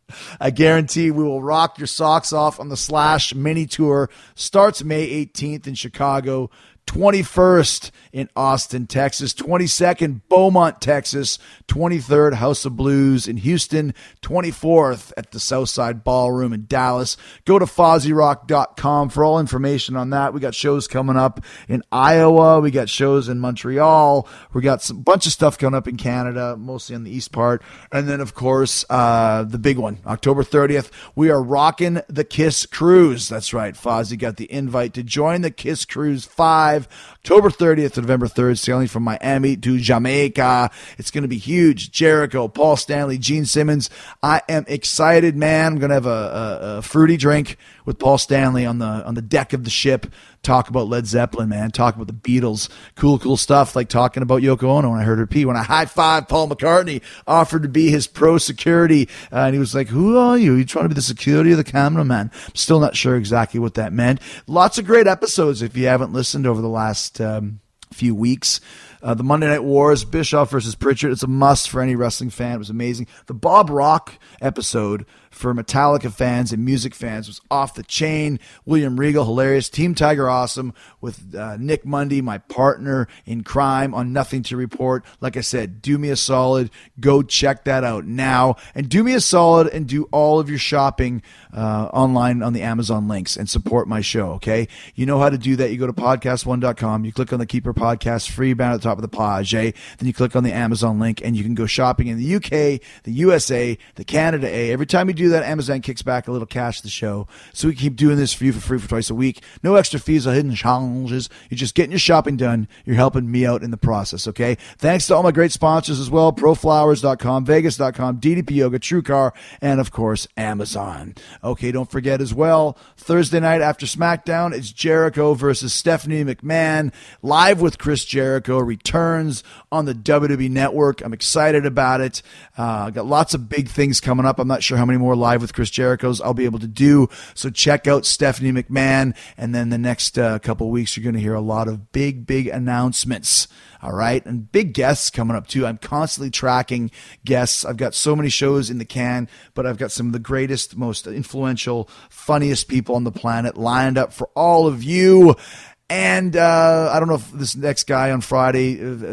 I guarantee we will rock your socks off on the Slash mini tour. Starts May eighteenth in Chicago, twenty-first in Austin, Texas, twenty-second Beaumont, Texas, twenty-third House of Blues in Houston, twenty-fourth at the Southside Ballroom in Dallas. Go to fozzy rock dot com for all information on that. We got shows coming up in Iowa. We got shows in Montreal. We got some bunch of stuff coming up in Canada, mostly on the east part. And then, of course, uh, the big one, October thirtieth, we are rocking the Kiss Cruise. That's right. Fozzy got the invite to join the Kiss Cruise five, October thirtieth to November third, sailing from Miami to Jamaica. It's going to be huge. Jericho, Paul Stanley, Gene Simmons. I am excited, man. I'm going to have a, a, a fruity drink with Paul Stanley on the on the deck of the ship. Talk about Led Zeppelin, man. Talk about the Beatles. Cool, cool stuff. Like talking about Yoko Ono when I heard her pee. When I high-fived Paul McCartney, offered to be his pro security. Uh, and he was like, who are you? You trying to be the security of the cameraman? I'm still not sure exactly what that meant. Lots of great episodes if you haven't listened over the last um, few weeks. Uh, the Monday Night Wars, Bischoff versus Pritchard. It's a must for any wrestling fan. It was amazing. The Bob Rock episode for Metallica fans and music fans was off the chain. William Regal, hilarious. Team Tiger, awesome. With uh, Nick Mundy, my partner in crime on Nothing to Report. Like I said, do me a solid. Go check that out now. And do me a solid and do all of your shopping uh, online on the Amazon links and support my show, okay? You know how to do that. You go to podcast one dot com. You click on the Keeper Podcast free banner at the top of the page. Eh? Then you click on the Amazon link and you can go shopping in the U K, the U S A, the Canada A. Every time you do that, Amazon kicks back a little cash to the show. So we keep doing this for you for free for twice a week. No extra fees or hidden challenges. You're just getting your shopping done. You're helping me out in the process, okay? Thanks to all my great sponsors as well. pro flowers dot com, vegas dot com, D D P Yoga, TrueCar, and of course, Amazon. Okay, don't forget as well, Thursday night after SmackDown, it's Jericho versus Stephanie McMahon. Live with Chris Jericho returns on the W W E Network. I'm excited about it. Uh, got lots of big things coming up. I'm not sure how many more Live with Chris Jerichos I'll be able to do. So check out Stephanie McMahon. And then the next uh, couple of weeks, you're going to hear a lot of big, big announcements. All right. And big guests coming up too. I'm constantly tracking guests. I've got so many shows in the can, but I've got some of the greatest, most influential, funniest people on the planet lined up for all of you. And uh, I don't know if this next guy on Friday uh,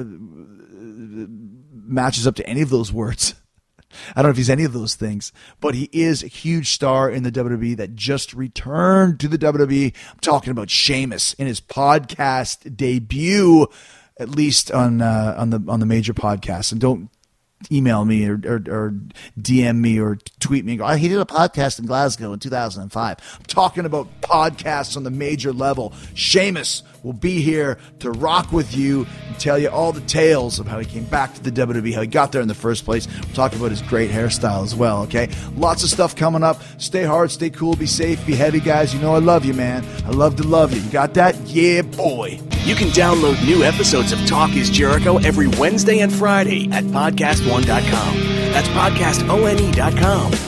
matches up to any of those words. I don't know if he's any of those things, but he is a huge star in the W W E that just returned to the W W E. I'm talking about Sheamus in his podcast debut, at least on uh, on the on the major podcasts. And don't email me or, or, or D M me or tweet me and go, oh, he did a podcast in Glasgow in two thousand five. I'm talking about podcasts on the major level. Sheamus will be here to rock with you and tell you all the tales of how he came back to the W W E, how he got there in the first place. We'll talk about his great hairstyle as well, okay? Lots of stuff coming up. Stay hard, stay cool, be safe, be heavy, guys. You know I love you, man. I love to love you. You got that? Yeah, boy. You can download new episodes of Talk is Jericho every Wednesday and Friday at podcast one dot com. That's podcast one dot com.